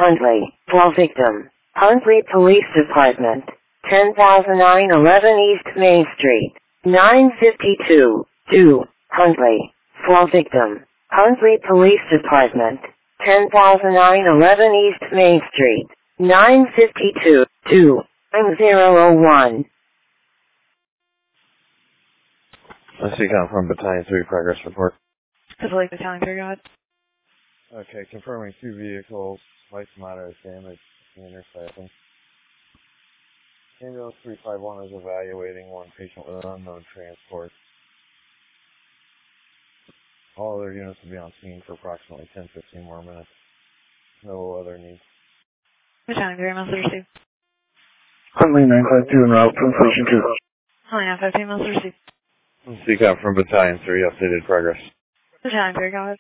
Huntley. Fall victim. Huntley Police Department. 10,911 East Main Street. 952. 2. Huntley. Fall victim. Huntley Police Department. 10,911 East Main Street. 952. 2. 001. Let's see, from Battalion 3 progress report. Pacific Battalion 3, go ahead. Okay, confirming 2 vehicles, light to moderate damage, intersection. Ambulance 351 is evaluating one patient with an unknown transport. All other units will be on scene for approximately 10-15 more minutes. No other needs. Battalion 3, message received. Huntley 952 en route from Station 2. Huntley 952, message received. CCOP from Battalion 3, updated progress. Battalion 3, go ahead.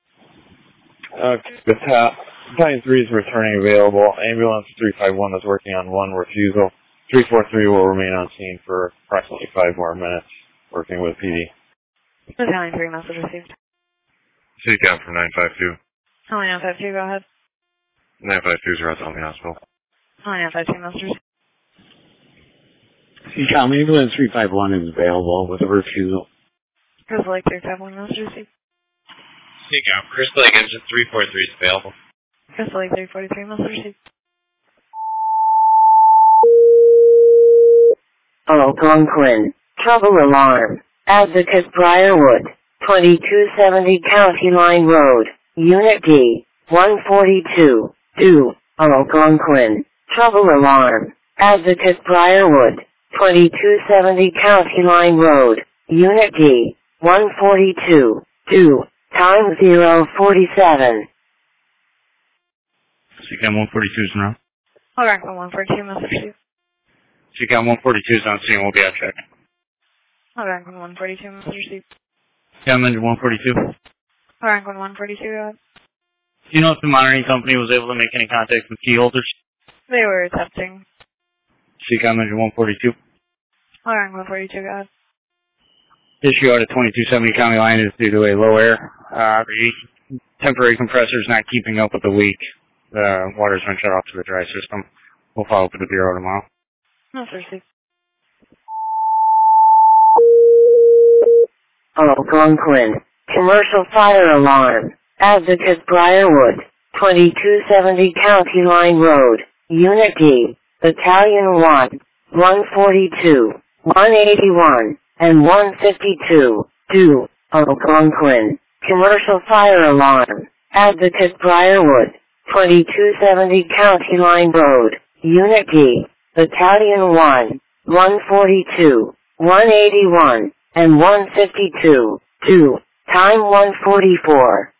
Battalion 3 is returning available. Ambulance 351 is working on one refusal. 343 will remain on scene for approximately 5 more minutes, working with PD. Battalion 3, message received. CCOP from 952. Huntley 952, go ahead. 952 is around the hospital. Huntley 952, message received. CCOM Ambulance 351 is available with a refusal. Crystal Lake 351, message received. CCOP, Crystal Lake Engine 343 is available. Crystal Lake 343, message received. Algonquin. Trouble alarm. Advocate Briarwood. 2270 County Line Road. Unit D. 142. 2. Algonquin. Trouble alarm. Advocate Briarwood. 2270 County Line Road. Unit D. 142. 2. Time 047. CCOM 142 is in row. Algonquin 142, message received. CCOM 142 is on scene. We'll be out checking. Algonquin 142, message received. CCOM Engine 142. Algonquin 142, go ahead. Do you know if the monitoring company was able to make any contact with key holders? They were attempting. CCOM Engine 142. Algonquin 142, go ahead. Issue out of 2270 County Line is due to a low air. The temporary compressor is not keeping up with the leak. The water's been shut off to the dry system. We'll follow up with the Bureau tomorrow. Message received. Algonquin. Commercial fire alarm. Advocate Briarwood. 2270 County Line Road. Unit D. Battalion 1. 142. 181. And 152. 2. Algonquin. Commercial fire alarm. Advocate Briarwood. 2270 County Line Road. Unit D. Battalion 1. 142. 181. And 152. 2. Time 144.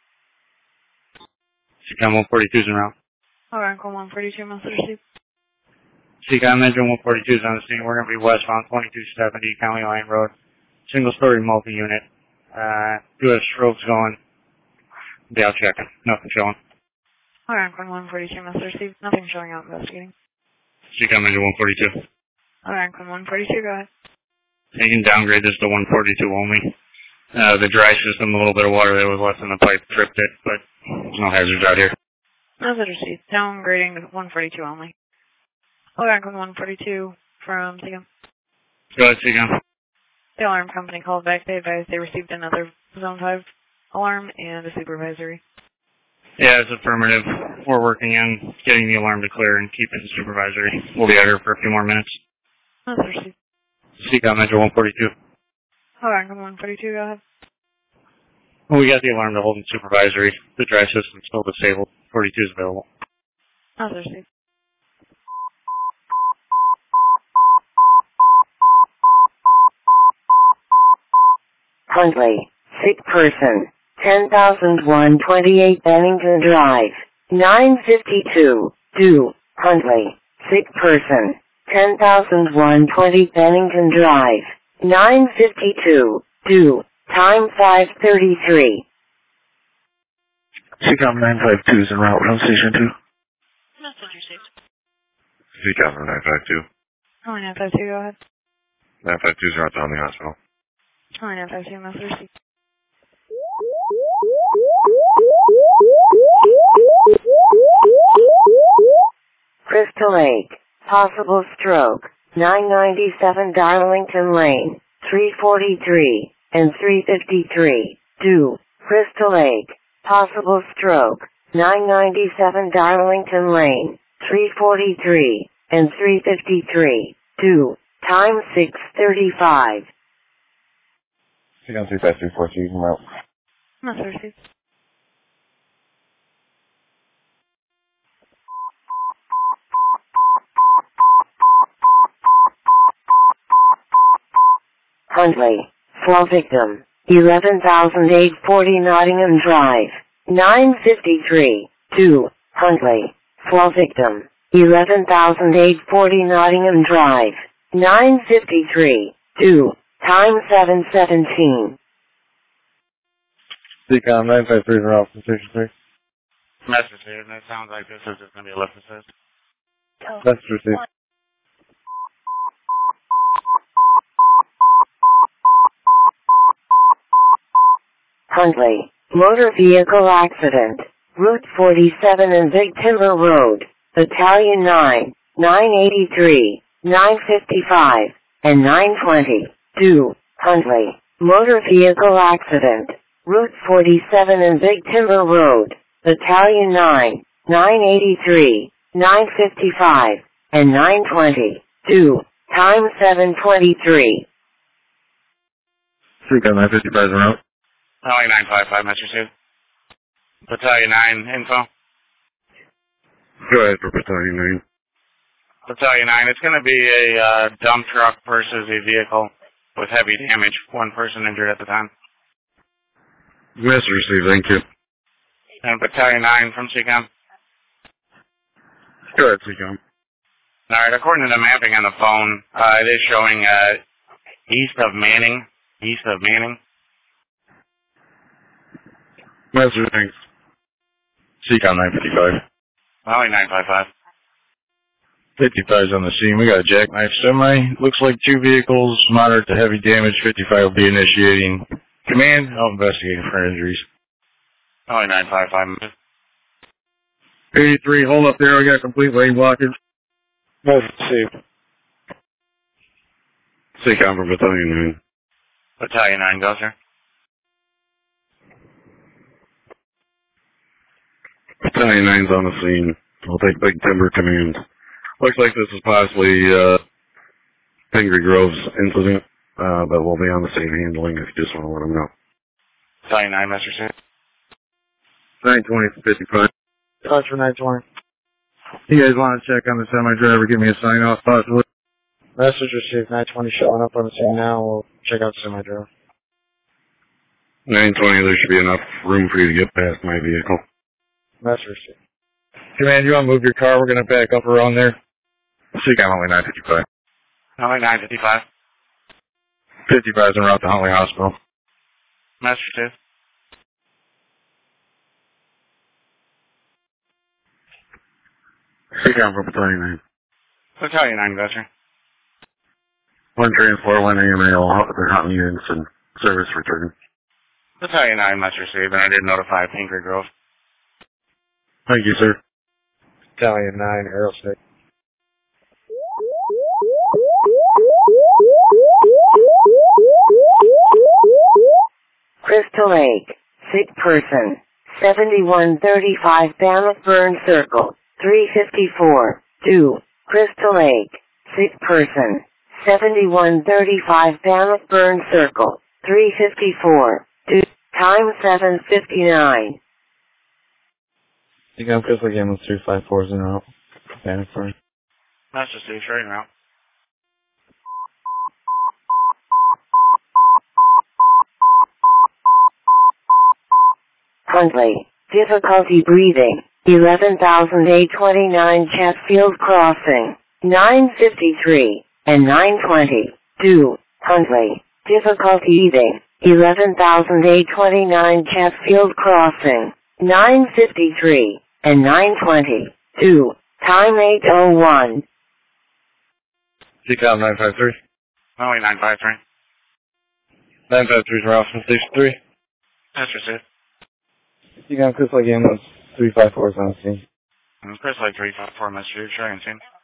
CCOM 142 is in route. Algonquin 142, message received. CCOM Engine 142 is on the scene. We're going to be westbound 2270 County Line Road. Single-story multi-unit. Do have strokes going. Be out checking. Nothing showing. Algonquin 142, message received. Nothing showing out investigating. CCOM Engine 142. Algonquin 142, go ahead. You can downgrade this to 142 only. The dry system, a little bit of water that was left in the pipe tripped it, but there's no hazards out here. Message received. Downgrading to 142 only. Algonquin 142 from CCOM. Go ahead, CCOM. The alarm company called back. They advised they received another Zone 5 alarm and a supervisory. Yeah, it's affirmative. We're working on getting the alarm to clear and keeping the supervisory. We'll be out here for a few more minutes. Message received. CCOM Engine 142. Algonquin 142, go ahead. Well, we got the alarm to hold in supervisory. The dry system's still disabled. 42 is available. Message received. Huntley. Sick person. 10,128 Bennington Drive. 952. 2. Huntley. Sick person. 10,120 Bennington Drive. 952. 2. Time 5:33. CCOM 952 is en route from Station 2. Message received. CCOM from 952. Huntley 952, go ahead. 952 is around the hospital. Huntley 952, message received. Crystal Lake, possible stroke, 997 Darlington Lane, 343, and 353, due, Crystal Lake, possible stroke, 997 Darlington Lane, 343, and 353, due, time 6:35. Seagull 35342, you can route. That's received. Huntley, fall victim, 11,840 Nottingham Drive, 953, 2, Huntley, fall victim, 11,840 Nottingham Drive, 953, 2, time 7:17. Seacom 953 in route from Station 3. Message received, and it sounds like this is just going to be a lift assist. Message received. Huntley, motor vehicle accident, Route 47 and Big Timber Road, Battalion 9, 983, 955, and 920, 2, Huntley, motor vehicle accident, Route 47 and Big Timber Road, Battalion 9, 983, 955, and 920, 2, time 7:23. Seacom 955 in route. Only 955, message received. Battalion 9 info. Go ahead for Battalion 9. Battalion 9, it's going to be a dump truck versus a vehicle with heavy damage. One person injured at the time. Message received, thank you. And Battalion 9 from CCOM. Go ahead, Seacom. Alright, according to the mapping on the phone, it is showing east of Manning. Message, thanks. Seacom 955. Only 955. 55's on the scene. We got a jackknife semi. Looks like two vehicles, moderate to heavy damage. 55 will be initiating command. I'll investigate for injuries. Only 955. 83, hold up there. I got complete lane blockage. Message received. Seacom for Battalion 9. Battalion 9, go, sir. Battalion 9's on the scene. I'll take Big Timber command. Looks like this is possibly Pingree Grove's incident, but we'll be on the scene handling if you just want to let them know. Battalion 9, message received. 920 for 55. Touch for 920. You guys want to check on the semi-driver? Give me a sign-off, possibly. Message received. 920 showing up on the scene now. We'll check out the semi-driver. 920, there should be enough room for you to get past my vehicle. Message received. Command, you want to move your car? We're going to back up around there. Seacom only 955. Only 955. 55's en route to Huntley Hospital. Message received. Seacom for Battalion 9. Battalion 9, go, sir. One transport, one AMA, all they're Huntley units and service return. Battalion 9, message received, and I did notify Pingree Grove. Thank you, sir. Battalion 9, Aerospace. Crystal Lake, sick person, 7135 Bannockburn Circle, 354, 2, Crystal Lake, sick person, 7135 Bannockburn Circle, 354, 2, time 7:59. You got Crystal again with 354s in a row. Bannockburn. Message received, straight en route. Huntley, difficulty breathing, 11,829 Chatfield Crossing, 953, and 920, 2, Huntley, difficulty eating, 11,829 Chatfield Crossing, 953, and 920, 2, time 8:01. Seacom 953. Only 953. 953's route from Station 3. Message received. You got Crystal again with 354s on the scene. And Chris like 354, message received, sure, and seen.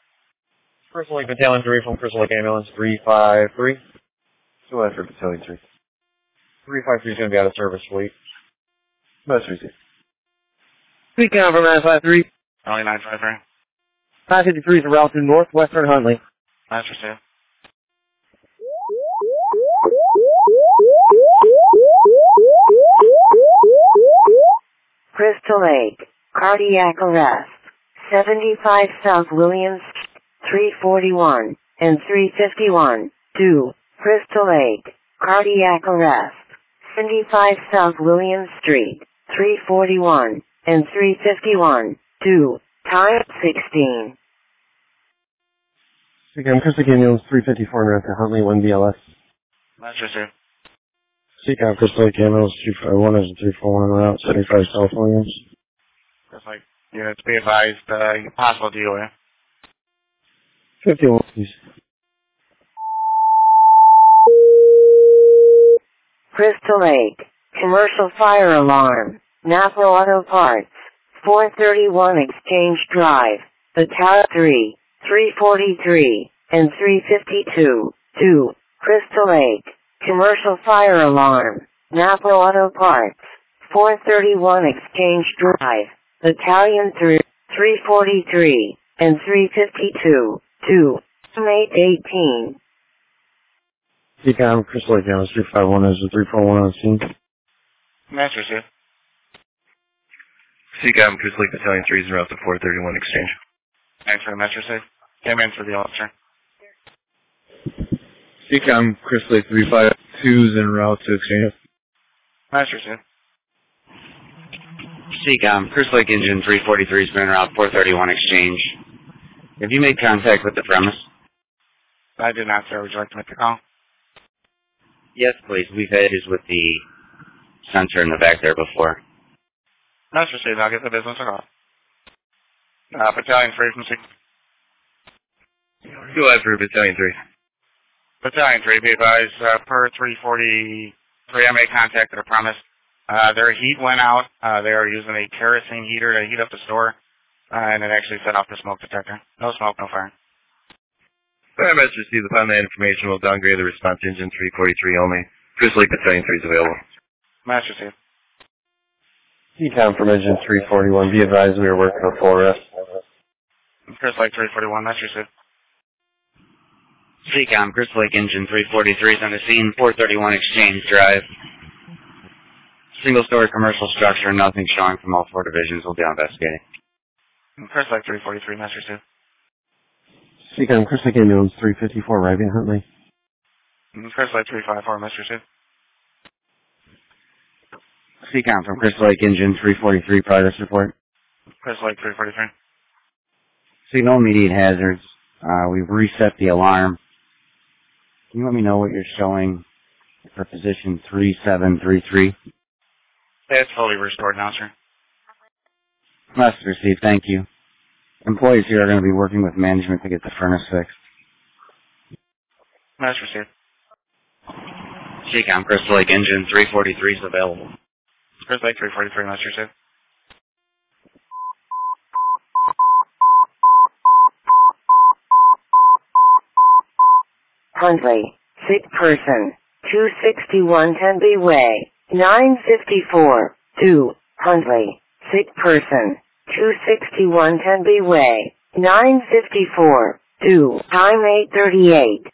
Crystal Lake Battalion 3 from Crystal Lake Ambulance 353. Still after Battalion 3. 353 is going to be out of service fleet. Best received. Recon from 953. Only 953. 553 is en route to northwestern Huntley. That's received. Crystal Lake, cardiac arrest. 75 South Williams, 341 and 351. 2. Crystal Lake, cardiac arrest. 75 South Williams Street, 341 and 351. 2. Time 16. Recon Crystal Lake Ambulance 354 en route to Huntley 1 BLS. That's received. Seacom Crystal Lake Ambulance 251 is a 341 en route 75 South Williams. Just like, units be advised, possible DOA. 51, please. Crystal Lake, commercial fire alarm. Napa Auto Parts, 431 Exchange Drive, Battalion 3, 343 and 352. 2. Crystal Lake, commercial fire alarm. Napa Auto Parts, 431 Exchange Drive, Battalion 3, 343 and 352. 2. 818. Seacom Crystal Lake Ambulance 351 is a 341 on the scene. That's received. Seacom Crystal Lake Battalion 3 is en route to 431 Exchange. Thanks for the message, received. Came in for the officer. Seacom Crystal Lake 352 is en route to Exchange. That's received. Seacom, Crystal Lake Engine 343 has been around 431 Exchange. Have you made contact with the premise? I did not, sir. Would you like to make the call? Yes, please. We've had issues with the sensor in the back there before. That's received. I'll get the business a call. Battalion 3 from Seacom. Go ahead for Battalion 3. Battalion 3, be advised, per 343, I made contact at a premise. Their heat went out. They are using a kerosene heater to heat up the store, and it actually set off the smoke detector. No smoke, no fire. Paramedics received upon that information will downgrade the response to engine 343 only. Crystal Lake Battalion 3 is available. Match received. Seacom from Engine 341, be advised we are working on full arrest. Crystal Lake 341, match received. Seacom, Crystal Lake Engine 343 is on the scene, 431 Exchange Drive. Single-story commercial structure, nothing showing from all 4 divisions. We'll be investigating. Crystal Lake 343, match received. Seacom Crystal Lake Ambulance 354 arriving at Huntley. Crystal Lake 354, match received. Seacom from Crystal Lake Engine 343, progress report. Crystal Lake 343. Signal immediate hazards. We've reset the alarm. Can you let me know what you're showing for position 3733? It's fully restored now, sir. Must receive, thank you. Employees here are going to be working with management to get the furnace fixed. Match received. Seacom, Crystal Lake Engine 343 is available. Crystal Lake 343, match received. Huntley, sick person, 261 Tenby Way, 954. 2. Huntley, sick person, 261 Tenby Way, 954. 2. Time 8:38.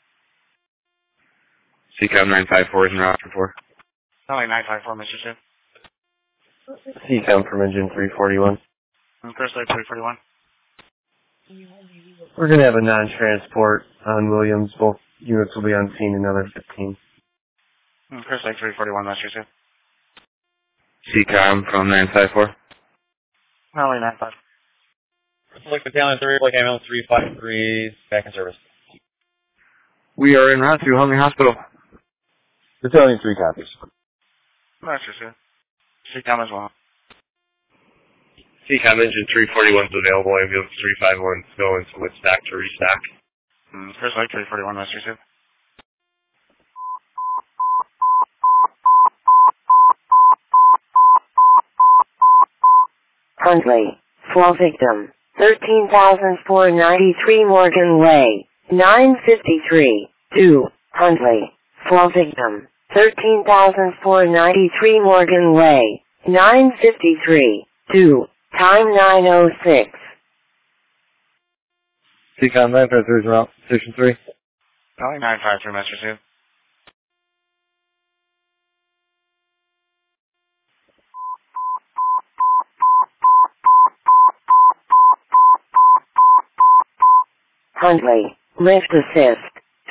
Seacom 954 is en route for 4. Only 954, Mr. Sue. Seacom from Engine 341. Crystal Lake 341. We're going to have a non-transport on Williams. Both units will be on scene in another 15. Crystal Lake 341, Mr. Sue. Seacom from 954. Only 95. Crystal Lake Battalion 3, Lake Ambulance 353, back in service. We are en route to Huntley Hospital. Battalion 3 copies. Mr. Sue. Seacom as well. Seacom engine 341 is available. Ambulance 351 is going to Woodstock to restock. Crystal Lake 341, Mr. Sue. Huntley, fall victim, 13,493 Morgan Way, 953, 2, Huntley. Slow victim. 13,493 Morgan Way, 953, 2, time 9:06. Seacom 953 is around Station 3. Calling 953, Master 2. Huntley, lift assist.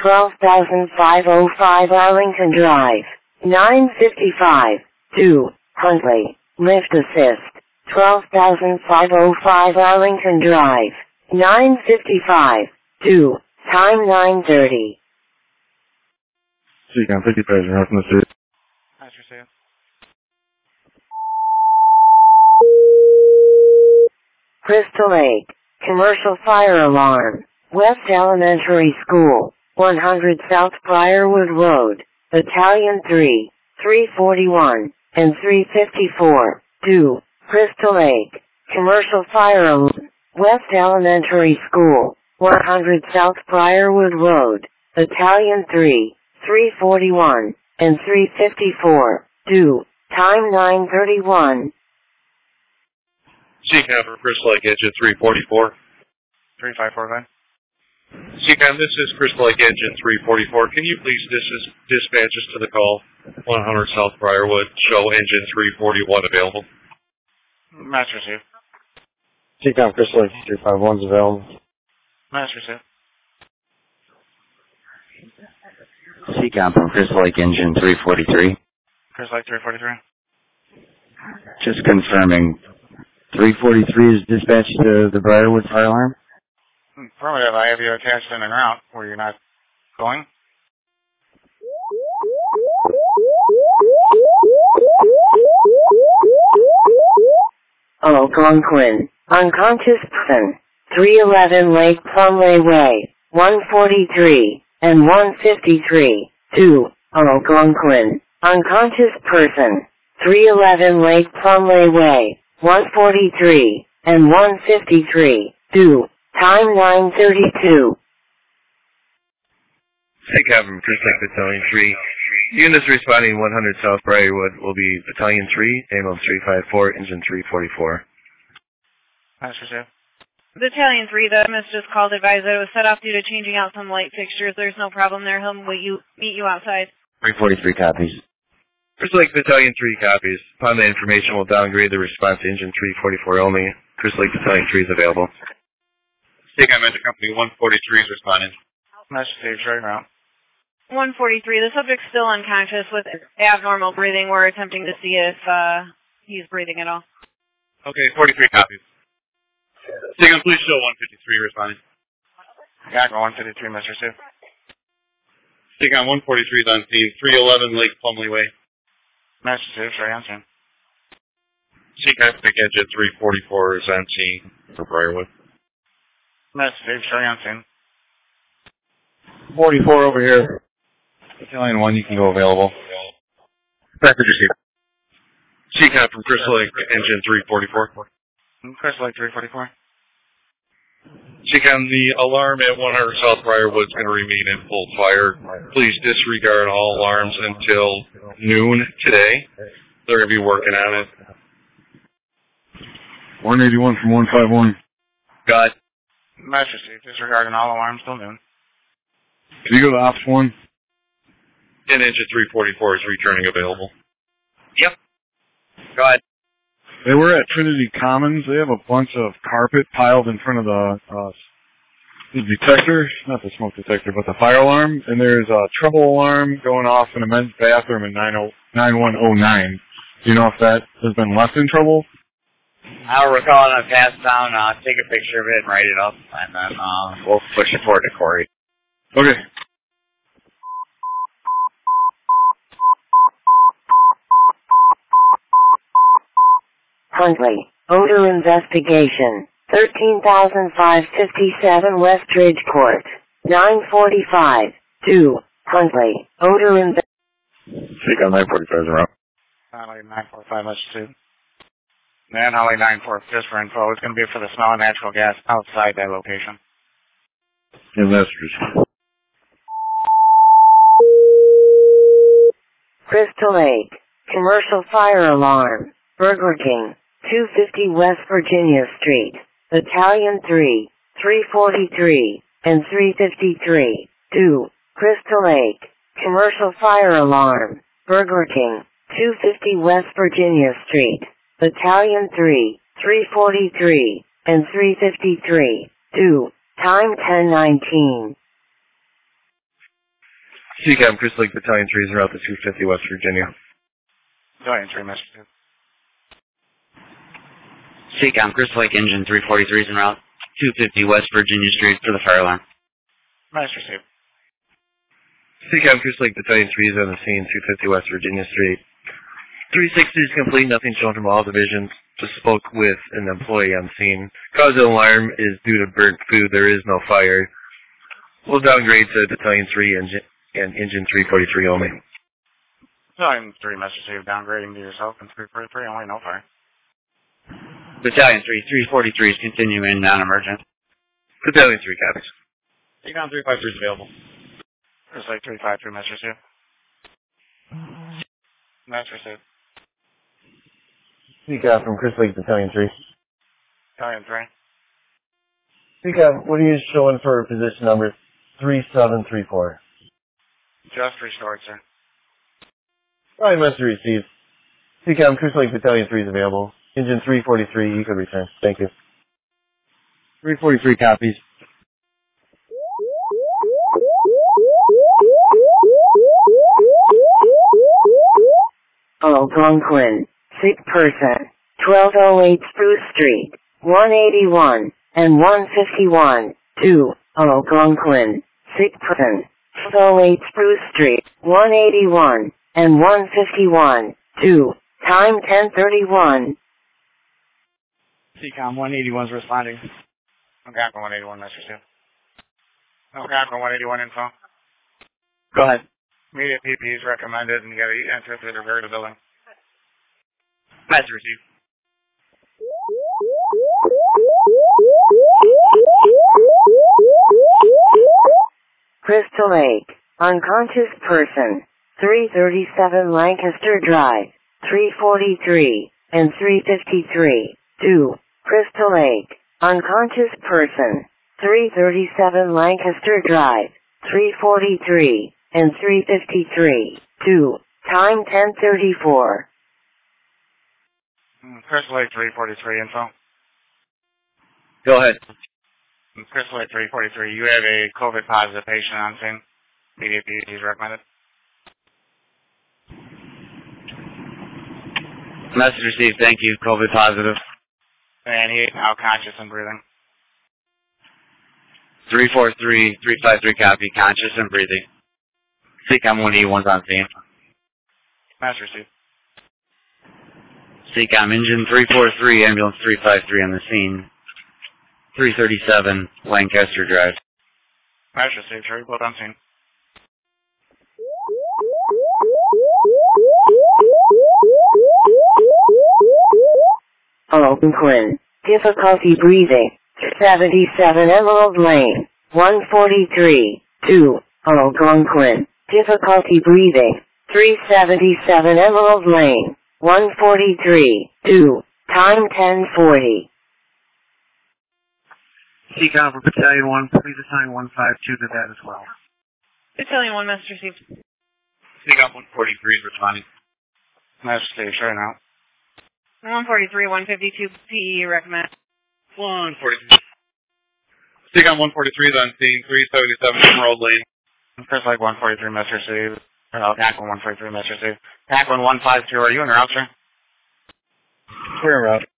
12,505 Arlington Drive, 955, 2, Huntley, lift assist. 12,505 Arlington Drive, 955, 2, time 9:30. Seacom 55 is around from the city. Master 2. Crystal Lake, commercial fire alarm, West Elementary School, 100 South Briarwood Road, Battalion 3, 341, and 354, 2, Crystal Lake, commercial fire alarm, West Elementary School, 100 South Briarwood Road, Battalion 3, 341, and 354, 2, time 9:31. Seacom from Crystal Lake Engine 344. 3545. Seacom, this is Crystal Lake Engine 344. Can you please dispatch us to the call? 100 South Briarwood, show engine 341 available. Master 2. Seacom Crystal Lake 351 is available. Master 2. Seacom from Crystal Lake Engine 343. Crystal Lake 343. Just confirming, 343 is dispatched to the Briarwood fire alarm? Affirmative, I have you attached in and out where you're not going. Algonquin, unconscious person, 311 Lake Plumley Way, 143, and 153, 2, Algonquin, unconscious person, 311 Lake Plumley Way, 143, and 153, 2, time 9:32. Seacom from Crystal Lake Battalion 3. Units responding 100 South Briarwood will be Battalion 3, ambulance 354, engine 344. Master 2. Battalion 3, the MS just called, advised that it was set off due to changing out some light fixtures. There's no problem there. He'll meet you outside. 343 copies. Crystal Lake Battalion 3 copies. Upon the information, we'll downgrade the response to engine 344 only. Crystal Lake Battalion 3 is available. Seacom Engine Company 143 is responding. Master 2, short route. 143, the subject's still unconscious with abnormal breathing. We're attempting to see if he's breathing at all. Okay, 43 copies. Seacom, please show 153 responding. Gaggle 153, Master 2. Seacom 143 is on scene, 311 Lake Plumley Way. Master 2, short answer. Seacom Engine 344 is on scene for Briarwood. Master 2, short answer. 44 over here. Battalion 1, you can go available. Package receiver. Seacom from Crystal Lake Engine 344. Crystal Lake 344. Seacom, the alarm at 100 South Briarwood is going to remain in full fire. Please disregard all alarms until noon today. They're going to be working on it. 181 from 151. Got Master 2, disregarding all alarms till noon. Can you go to Ops 1? and engine 344 is returning available. Yep. Go ahead. They were at Trinity Commons. They have a bunch of carpet piled in front of the detector, not the smoke detector, but the fire alarm. And there's a trouble alarm going off in a men's bathroom in 9109. Do you know if that has been left in trouble? I'll recall it. I'll pass down. Take a picture of it and write it up, and then we'll push it forward to Corey. Okay. Huntley, odor investigation, 13,557 West Ridge Court, 945, 2, Huntley, odor investigation. Seacom 945 is around. 945, let's see. And Holly 9-4, just for info, it's going to be for the smell of natural gas outside that location. Investors. Crystal Lake, commercial fire alarm, Burger King, 250 West Virginia Street, Battalion 3, 343, and 353, 2, Crystal Lake, commercial fire alarm, Burger King, 250 West Virginia Street, Battalion 3, 343, and 353, 2, time 10:19. CCAM, Crystal Lake Battalion 3 is en route to 250 West Virginia. Battalion 3, Mr. CCOM, Crystal Lake Engine 343 is en route, 250 West Virginia Street for the fire alarm. Master Steve. CCAM, Crystal Lake Battalion 3 is on the scene, 250 West Virginia Street. 360 is complete, nothing shown from all divisions. Just spoke with an employee on scene. Cause of the alarm is due to burnt food. There is no fire. We'll downgrade to Battalion 3 and Engine 343 only. Battalion 3, Master Steve, downgrading to yourself and 343, only no fire. Battalion 3, 343 is continuing non-emergent. Battalion 3 copies. Econ 353 is available. Crystal Lake 353, Master Steve. Master Steve. CCAP from Crystal Lake Battalion 3. Battalion 3. CCAP, what are you showing for position number 3734? Just restored, sir. Alright, message received. CCAP, Crystal Lake Battalion 3 is available. Engine 343, you can return. Thank you. 343 copies. Algonquin, sick person, 1208 Spruce Street, 181, and 151, 2, Algonquin, sick person, 1208 Spruce Street, 181, and 151, 2, time 10:31. CCOM 181 is responding. Algonquin 181, Master Steve. Algonquin 181 info. Go ahead. Immediate PP is recommended, and you got to enter through the rear of the building. Master received. Crystal Lake, unconscious person, 337 Lancaster Drive, 343, and 353, 2, Crystal Lake, unconscious person, 337 Lancaster Drive, 343, and 353, 2, time 10:34. Crystal Lake 343 info. Go ahead. Crystal Lake 343, you have a COVID positive patient on scene. Immediate PP is recommended. Message received, thank you. COVID positive. And he is now conscious and breathing. 343, 353 copy, conscious and breathing. CCOM 181's on scene. Master received. CCOM engine 343, ambulance 353 on the scene. 337 Lancaster Drive. Master received, sure, both on scene. Algonquin, difficulty breathing, 77 Emerald Lane, 143, 2, Algonquin, difficulty breathing, 377 Emerald Lane, 143, 2, time 10:40. CCOM for Battalion 1, please assign 152 to that as well. Battalion 1, Master Steve. CCOM 143 is responding. Master Steve, sure now. 143, 152 PE recommend. 143. CCOM 143 is on scene, 377 Emerald Lane. Crystal Lake 143, Master Steve. Aquin 143, Master Steve. Aquin 152, are you in route, sir? We're en route.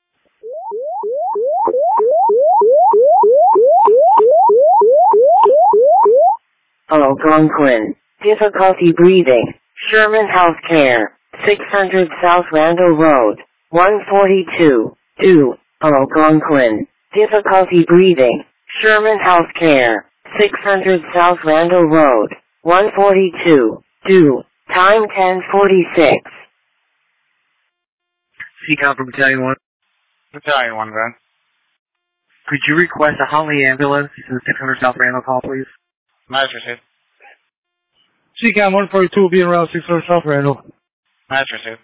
Algonquin, difficulty breathing, Sherman Healthcare, 600 South Randall Road, 142, 2, Algonquin, difficulty breathing, Sherman Healthcare, 600 South Randall Road, 142, 2, time 10:46. CCOM for Battalion 1. Battalion 1, go ahead. Could you request a Huntley ambulance to the 600 South Randall call, please? Match received. CCAM 142 will be in route 600 South Randall. Match received.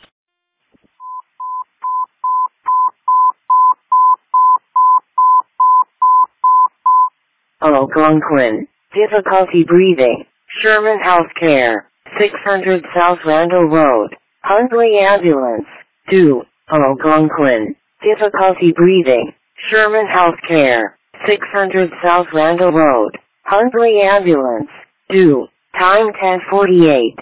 Algonquin. Difficulty breathing. Sherman Healthcare. 600 South Randall Road. Huntley Ambulance. 2. Algonquin. Difficulty breathing. Sherman Healthcare. 600 South Randall Road. Huntley Ambulance. 2. Time 10:48.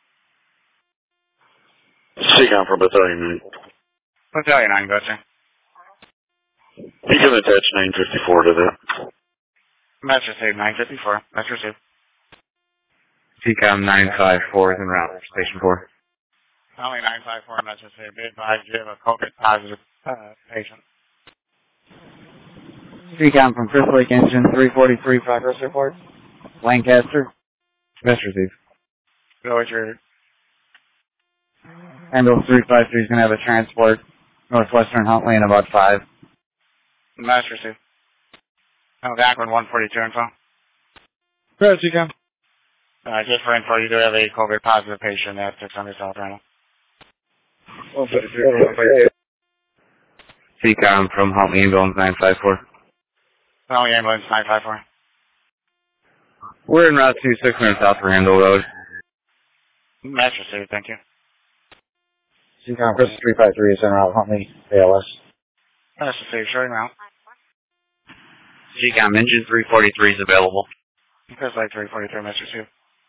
CCOM for Battalion 9. Battalion 9, gotcha. You can attach 954 to that. Match received, 954. Match received. CCOM 954 is en route, Station 4. Only 954, match received. Be advised you have a COVID positive patient. CCOM from Crystal Lake Engine 343 progress report. Lancaster. Match received. Go with your... Ambulance 353 is going to have a transport northwestern Huntley in about 5. Match received. Algonquin 142 info. Go ahead, CCAM. Just for info, you do have a COVID positive patient at 600 South Randall. CCOM from Huntley Ambulance 954. Only ambulance 954. We're en route to 600 South Randall Road. Match received, thank you. CCOM Crystal 353 is en route Huntley ALS. Match received, showing now. CCOM Engine 343 is available. Chris Lake 343, match received.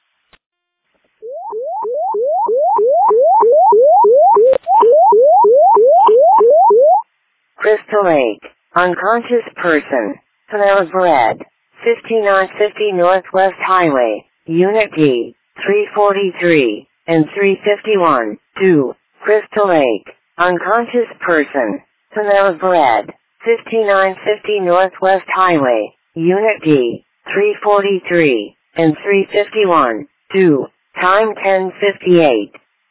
Crystal Lake. Unconscious person. Panera Bread. 5950 Northwest Highway. Unit D. 343 and 351. 2. Crystal Lake. Unconscious person. Panera Bread. 5950 Northwest Highway. Unit D. 343 and 351. 2. Time 10:58.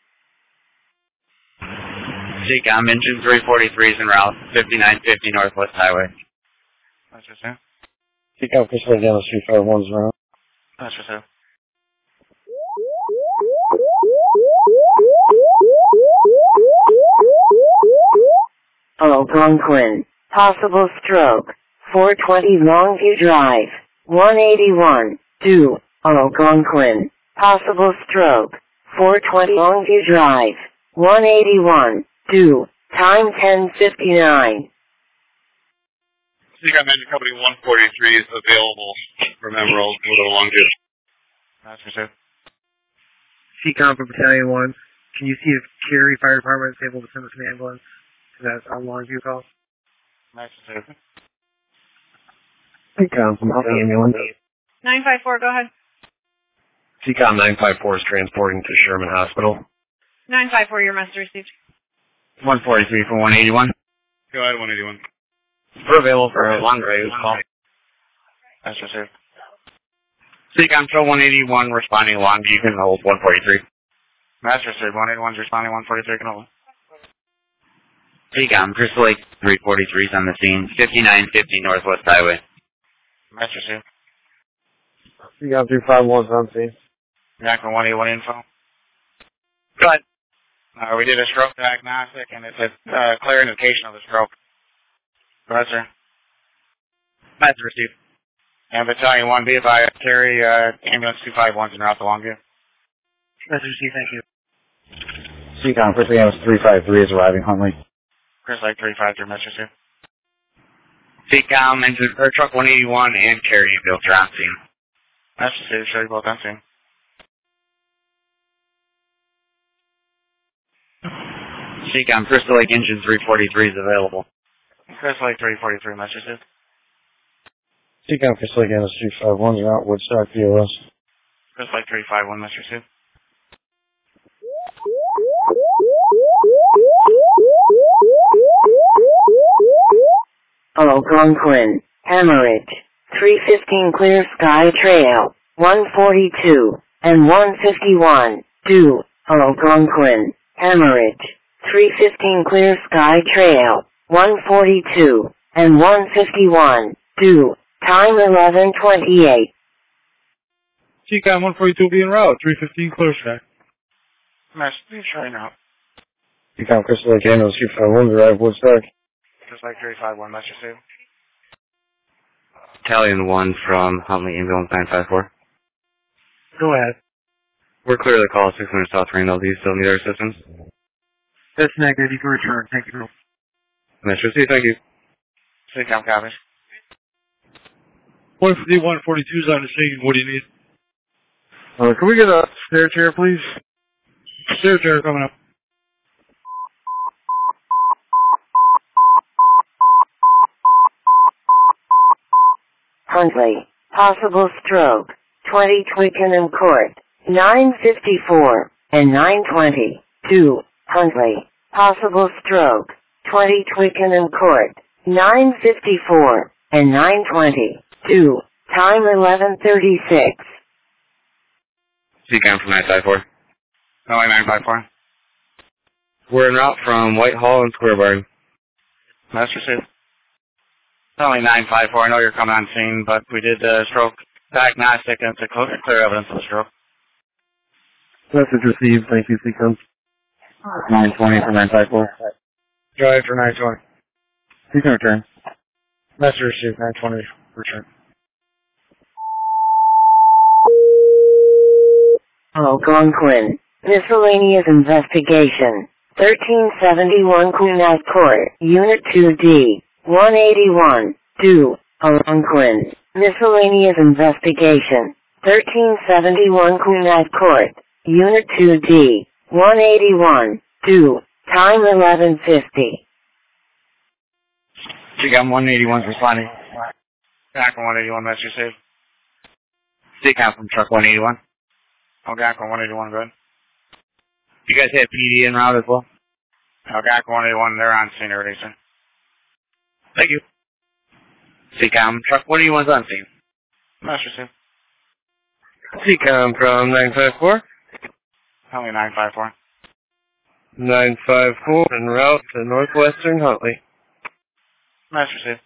CCOM Engine 343 is en route, 5950 Northwest Highway. Match received. CCOM Crystal Lake Ambulance 351 is en route. Match received. Algonquin. Possible stroke. 420 Longview Drive. 181. 2. Algonquin. Possible stroke. 420 Longview Drive. 181. 2. Time 10:59. CCOM Engine Company 143 is available from Emerald to the Longview. Match received. CCOM for Battalion 1. Can you see if Cary Fire Department is able to send us an ambulance to that Longview call? Match received. CCOM from Huntley Ambulance. 954, go ahead. CCOM 954 is transporting to Sherman Hospital. 954, your message received. 143 for 181. Go ahead, 181. We're available for a long range call. Match received. CCOM Show 181 responding along. You can hold 143. Match received. 181's responding. 143 can hold. CCOM Crystal Lake 343 is on the scene. 5950 Northwest Highway. Match received. CCOM 351 is on scene. Jackman 181 info. Go ahead. We did a stroke diagnostic, and it's a clear indication of a stroke. Go ahead, sir. Match received. And Battalion 1, be advised, carry ambulance 251's en route to Longview. Message received, thank you. CCOM Crystal Ambulance 353 is arriving Huntley. Chris Lake 353, message received. CCOM Engine Truck 181 and Carry Ambulance are on scene. Message received, show you both on scene. CCOM Crystal Lake Engine 343 is available. Chris Lake 343, message received. CCOM Crystal Lake Ambulance 351 is out Woodstock POS. Chris Lake 351, message received. Algonquin. Hemorrhage. 315 Clear Sky Trail. 142 and 151. 2. Algonquin. Hemorrhage. 315 Clear Sky Trail. 142, and 151, 2, time 11:28. CCAM 142 being route, 315 clear track. Master, please right now. CCAM Crystal Lake Ambulance 351, Drive, Woodstock. Just like 351, Master Steve. Battalion 1 from Huntley Ambulance 954. Go ahead. We're clear of the call, 600 South Randall. Do you still need our assistance? That's negative. You can return. Thank you. Master C, thank you. CCAM copies. 150, 142's on the scene. What do you need? Can we get a stair chair, please? Stair chair coming up. Huntley, possible stroke, 20 Twickenham Court, 954, and 920, 2, Huntley, possible stroke, 20 Twickenham Court, 954, and 920, 2, time 11:36. CCAM from 954. Only 954. We're en route from Whitehall and Square Barn. Master Steve. Only 954. I know you're coming on scene, but we did stroke diagnostic and it's clear evidence of a stroke. Message received. Thank you, CCAM. 920 from 954. Drive for 920. You can return. Message received, 920. Return. Algonquin, miscellaneous investigation, 1371 Queen's Court, Unit 2D, 181, 2, Algonquin, miscellaneous investigation, 1371 Queen's Court, Unit 2D, 181, 2, time 11:50. CCAM 181's responding. Back on 181, Master Steve. CCAM from truck 181. Algonquin 181, good. You guys have PD en route as well? Algonquin 181, they're on scene already, sir. Thank you. CCAM, truck 181's on scene. Master Steve. CCAM from 954. Only 954. 954 en route to Northwestern Huntley. Master Steve.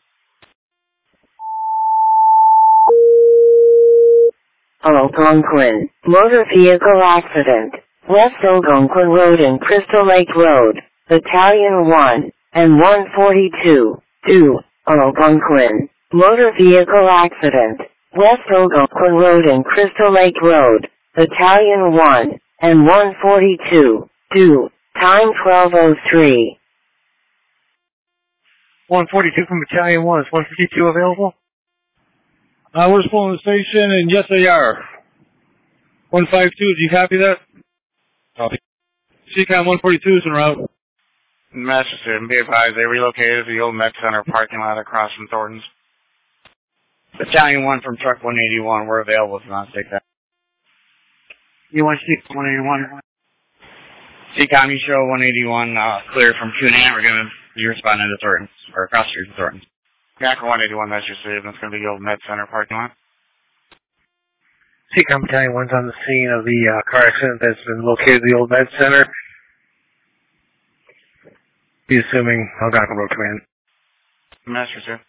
Algonquin, motor vehicle accident, West Algonquin Road and Crystal Lake Road, Battalion 1, and 142, 2, Algonquin, motor vehicle accident, West Algonquin Road and Crystal Lake Road, Battalion 1, and 142, 2, time 12:03. 142 from Battalion 1. Is 152 available? We're just pulling the station, and yes, they are. 152, do you copy that? Copy. CCAM 142 is en route. Master Steve, be advised, they relocated to the old Met Center parking lot across from Thornton's. Battalion 1 from truck 181, we're available if you want to take that. You want to see 181? CCAM, you show 181 clear from QNAM. We're going to be responding to Thornton's, or across the street from Thornton's. Back 181, that's your Steve, and it's going to be the old Med Center parking lot. CCAM Battalion 1's on the scene of the car accident that's been located at the old Med Center. Be assuming Algonquin Road Command. Master Steve.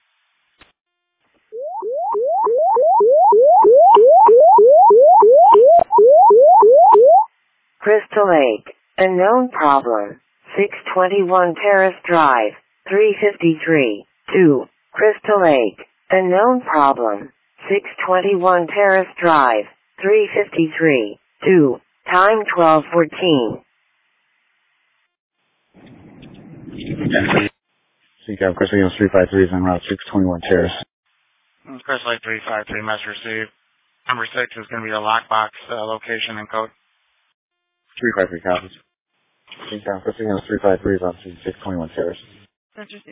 Crystal Lake, a known problem, 621 Terrace Drive, 353, 2, Crystal Lake, a known problem, 621 Terrace Drive, 353, 2, time 12:14. CCAM Crystal Lake 353 is en route 621 Terrace. It's Crystal Lake 353, Master Steve. Number 6 is going to be the lockbox location and code. 353 copies. CCAM Crystal Lake 353 is on 621 Terrace. Master Steve.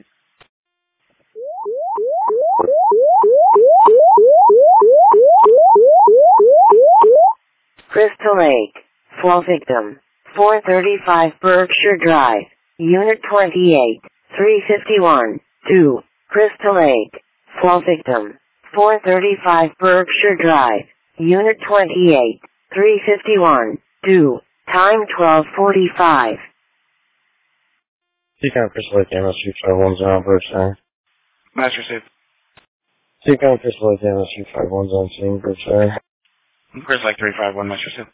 Crystal Lake, fall victim, 435 Berkshire Drive, Unit 28, 351, 2, Crystal Lake, fall victim, 435 Berkshire Drive, Unit 28, 351, 2, time 12:45. Seacom Crystal Lake Amherst 351's on Bridge Center. Master received. Seacom Crystal Lake Amherst 351's on scene, Bridge Center. Chris Lake 351, Master received.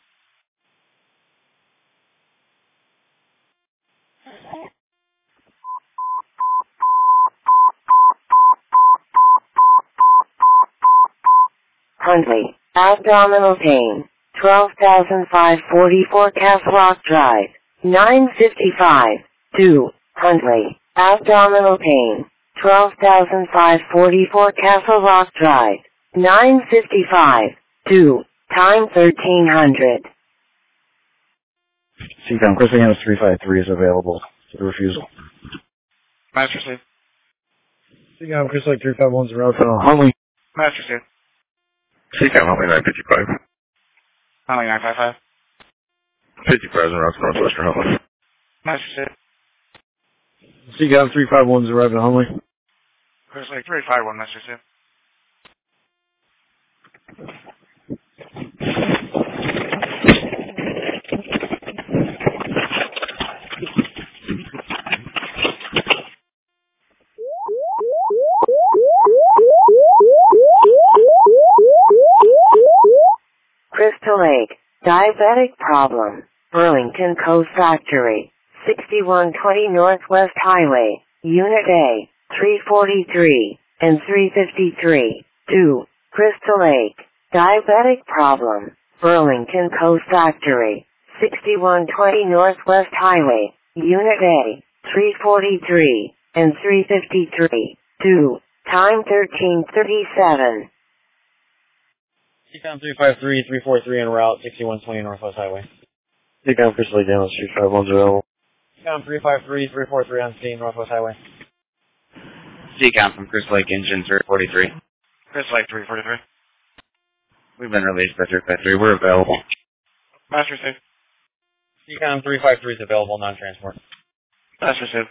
Huntley, abdominal pain, 12,544 Castle Rock Drive, 955, 2, Huntley, abdominal pain, 12,544 Castle Rock Drive, 955, 2, time 1300. Seacom Crystal Lake Amherst 353 is available for the refusal. Master received. Seacom Crystal Lake 351's en route to Huntley. Master received. Seacom Huntley 955. Huntley 955. 55 en route to Northwestern Huntley. Master received. Seacom 351's arrived at Huntley. Chris Lake 351, Master received. Crystal Lake, diabetic problem, Burlington Coast Factory, 6120 Northwest Highway, Unit A, 343, and 353, 2, Crystal Lake, diabetic problem, Burlington Coast Factory, 6120 Northwest Highway, Unit A, 343, and 353, 2, time 1337. Seacom 353, 343 en route, 6120 Northwest Highway. Seacom Crystal Lake Amherst 351's available. Seacom 353, 343 on scene, Northwest Highway. Seacom from Crystal Lake Engine 343. Chris Lake 343. We've been released by 353. We're available. Master received. Seacom 353 is available, non-transport. Master received.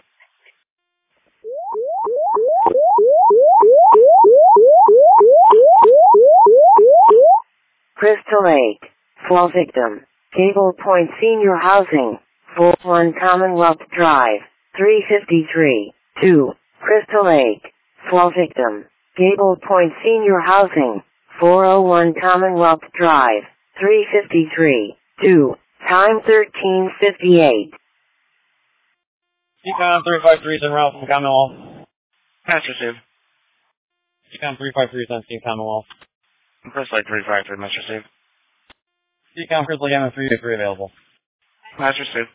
Crystal Lake, fall victim, Cable Point Senior Housing, 41 Commonwealth Drive, 353, 2, Crystal Lake, fall victim, Cable Point Senior Housing, 401 Commonwealth Drive, 353, 2, time 1358. Seacom 353 is en route from Commonwealth. Master received. Seacom 353 is on scene, Commonwealth. Chris Lake 353, Master received. Seacom Crystal Lake Amherst 353 available. Master received.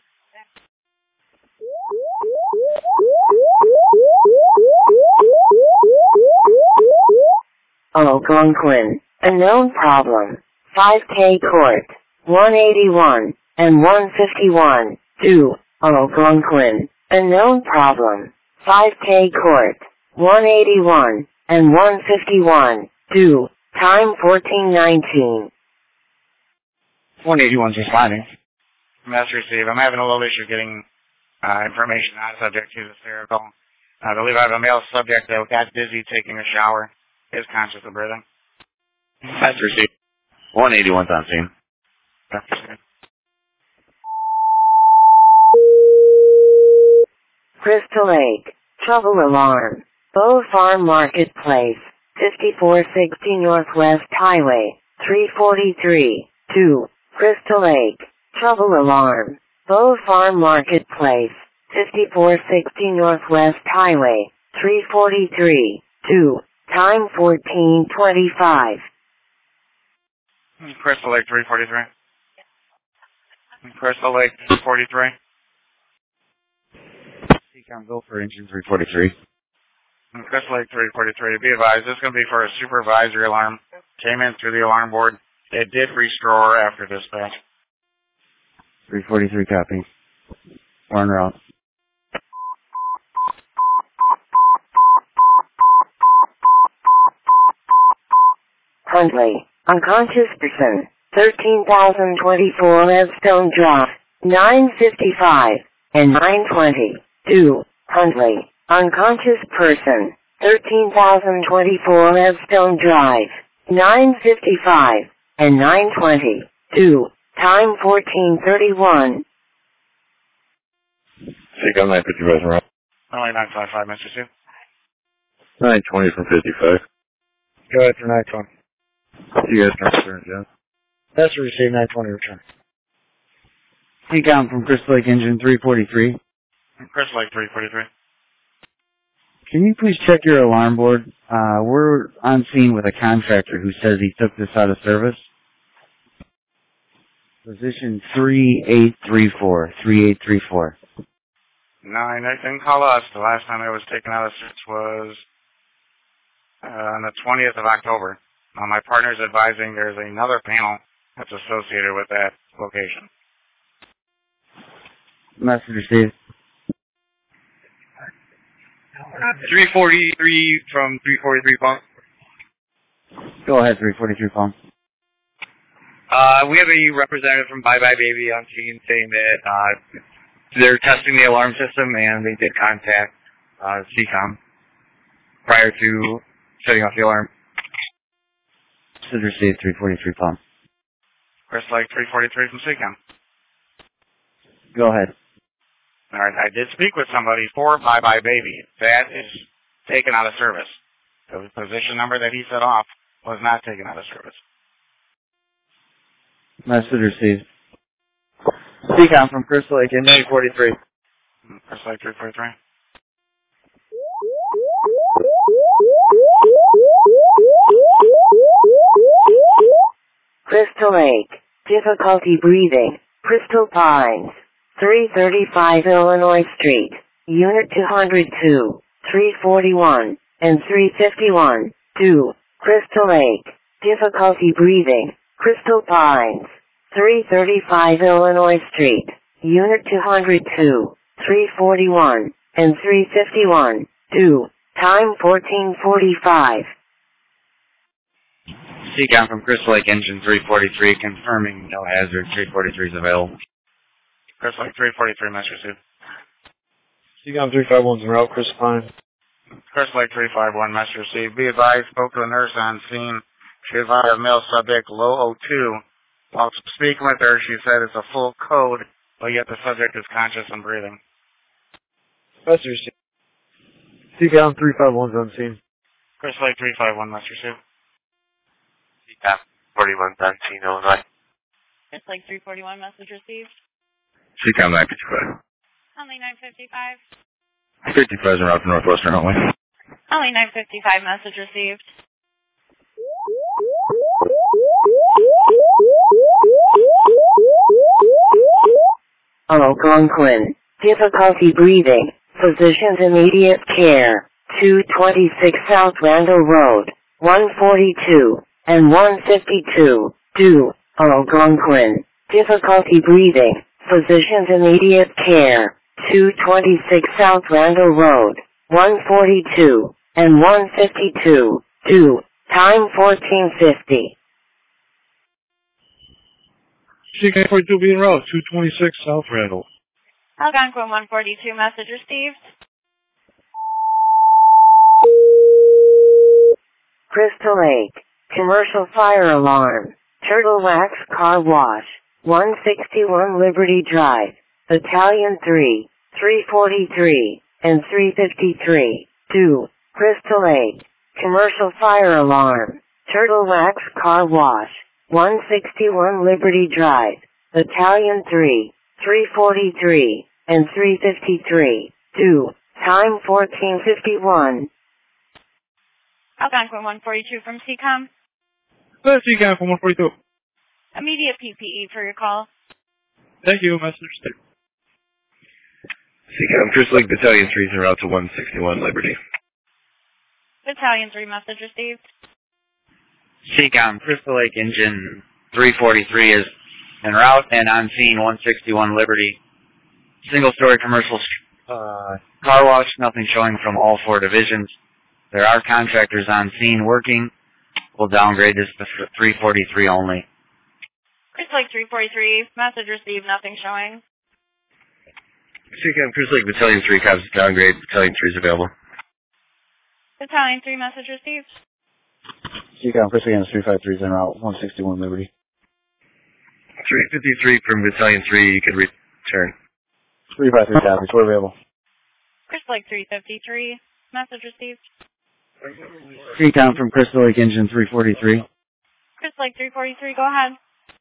Algonquin, a known problem, 5K Court, 181, and 151, 2, Algonquin, a known problem, 5K Court, 181, and 151, 2, time 1419. 181's responding. Master received. I'm having a little issue getting information on subject to the hysterical. I believe I have a male subject that got busy taking a shower. Is conscious of breathing. Master received. 181's on scene. Master received. Crystal Lake, trouble alarm, Bow Farm Marketplace, 5460 Northwest Highway, 343, 2, Crystal Lake, trouble alarm, Bow Farm Marketplace, 5460 Northwest Highway, 343, 2, time 1425. Crystal Lake 343. Crystal Lake 43. Seacom go for engine 343. Crystal Lake 343. Be advised, this is going to be for a supervisory alarm. Came in through the alarm board. It did restore after dispatch. 343 copy. We're en route. Huntley, unconscious person, 13,024 Redstone Drive, 955, and 920, 2, Huntley, unconscious person, 13,024 Redstone Drive, 955, and 920, 2, time 1431. Seacom 955 en route. Only 955, Mr. Sue. 920 from 55. Go ahead for 920. You guys can return, John. That's a receive 920 return. Seacom from Crystal Lake Engine 343. Crystal Lake 343. Can you please check your alarm board? We're on scene with a contractor who says he took this out of service. Position 3834. 3834. No, they didn't call us. The last time it was taken out of service was on the 20th of October. My partner's advising there's another panel that's associated with that location. Message received. 343 from 343 phone. Go ahead, 343 phone. We have a representative from Bye Bye Baby on scene saying that they're testing the alarm system and they did contact CCOM prior to setting off the alarm. Message received, 343 phone. Crystal Lake 343 from CCOM. Go ahead. All right, I did speak with somebody for Bye Bye Baby. That is taken out of service. The position number that he set off was not taken out of service. Message received. Seacom from Crystal Lake Engine 43. Crystal Lake 343. Crystal Lake. Difficulty breathing. Crystal Pines. 335 Illinois Street. Unit 202, 341, and 351. 2. Crystal Lake. Difficulty breathing. Crystal Pines. 335 Illinois Street. Unit 202, 341, and 351. 2. Time 14:45. Seacom from Crystal Lake Engine 343 confirming no hazard. 343 is available. Crystal Lake 343, Mr. Sue. Seacom 351's en route, Chris Pine. Crystal Lake 351, Mr. C. Be advised, spoke to a nurse on scene. She advised a male subject, low O2. While speaking with her, she said it's a full code, but yet the subject is conscious and breathing. Mr. C. Seacom 351's on scene. Crystal Lake 351, Mr. Sue. CCOM 41's on scene, Illinois. It's like 341 message received. CCOM 955. Only 955. 55 is en route to Northwestern only. Only 955 message received. Algonquin. Difficulty breathing. Physician's immediate care. 226 South Randall Road. 142 and 152. 2. Algonquin. Difficulty breathing. Physician's immediate care. 226 South Randall Road. 142 and 152. 2. Time 14:50. Seacom 42 being route, 226 South Randall. Algonquin 142 message received. Crystal Lake. Commercial fire alarm. Turtle Wax Car Wash. 161 Liberty Drive. Battalion 3, 343, and 353. 2. Crystal Lake. Commercial fire alarm. Turtle Wax Car Wash. 161 Liberty Drive. Battalion 3, 343, and 353. 2. Time 14:51. Algonquin 142 from CCOM. Seacom from 142. Immediate PPE for your call. Thank you, message received. CCOM Crystal Lake Battalion 3 is en route to 161 Liberty. Battalion 3 message received. Seacom Crystal Lake Engine 343 is en route and on scene 161 Liberty. Single-story commercial car wash, nothing showing from all 4 divisions. There are contractors on scene working. We'll downgrade this to 343 only. Crystal Lake 343 message received, nothing showing. CCOM Crystal Lake Battalion 3 cops downgrade. Battalion 3 is available. Battalion 3 message received. Seacom Crystal Lake 353 is en route, 161 Liberty. 353 from Battalion 3, you can return. 353 copies, we're available. Crystal Lake 353, message received. CCOM from Crystal Lake Engine 343. Crystal Lake 343, go ahead.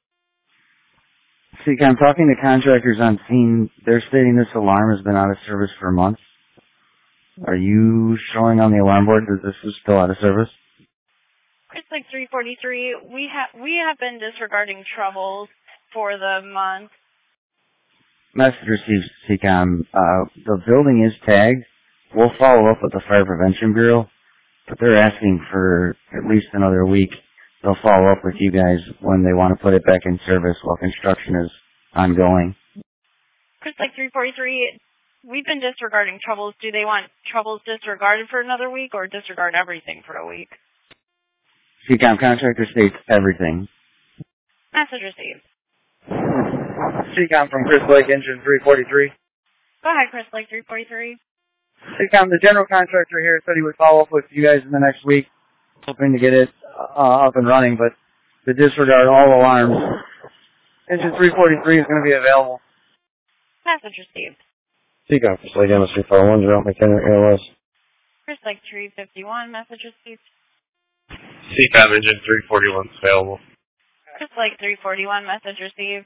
CCOM, talking to contractors on scene, they're stating this alarm has been out of service for months. Are you showing on the alarm board that this is still out of service? Crystal Lake 343, we have been disregarding troubles for the month. Message received, CCOM. The building is tagged. We'll follow up with the Fire Prevention Bureau, but they're asking for at least another week. They'll follow up with you guys when they want to put it back in service while construction is ongoing. Crystal Lake 343, we've been disregarding troubles. Do they want troubles disregarded for another week or disregard everything for a week? CCOM, contractor states everything. Message received. CCOM from Crystal Lake Engine 343. Go ahead, Crystal Lake 343. CCOM, the general contractor here said he would follow up with you guys in the next week, hoping to get it up and running, but to disregard all alarms. Engine 343 is going to be available. Message received. CCOM, Crystal Lake MS 341, McHenry ALS. Crystal Lake 351, message received. CCOM Engine 341 is available. Crystal Lake 341, message received.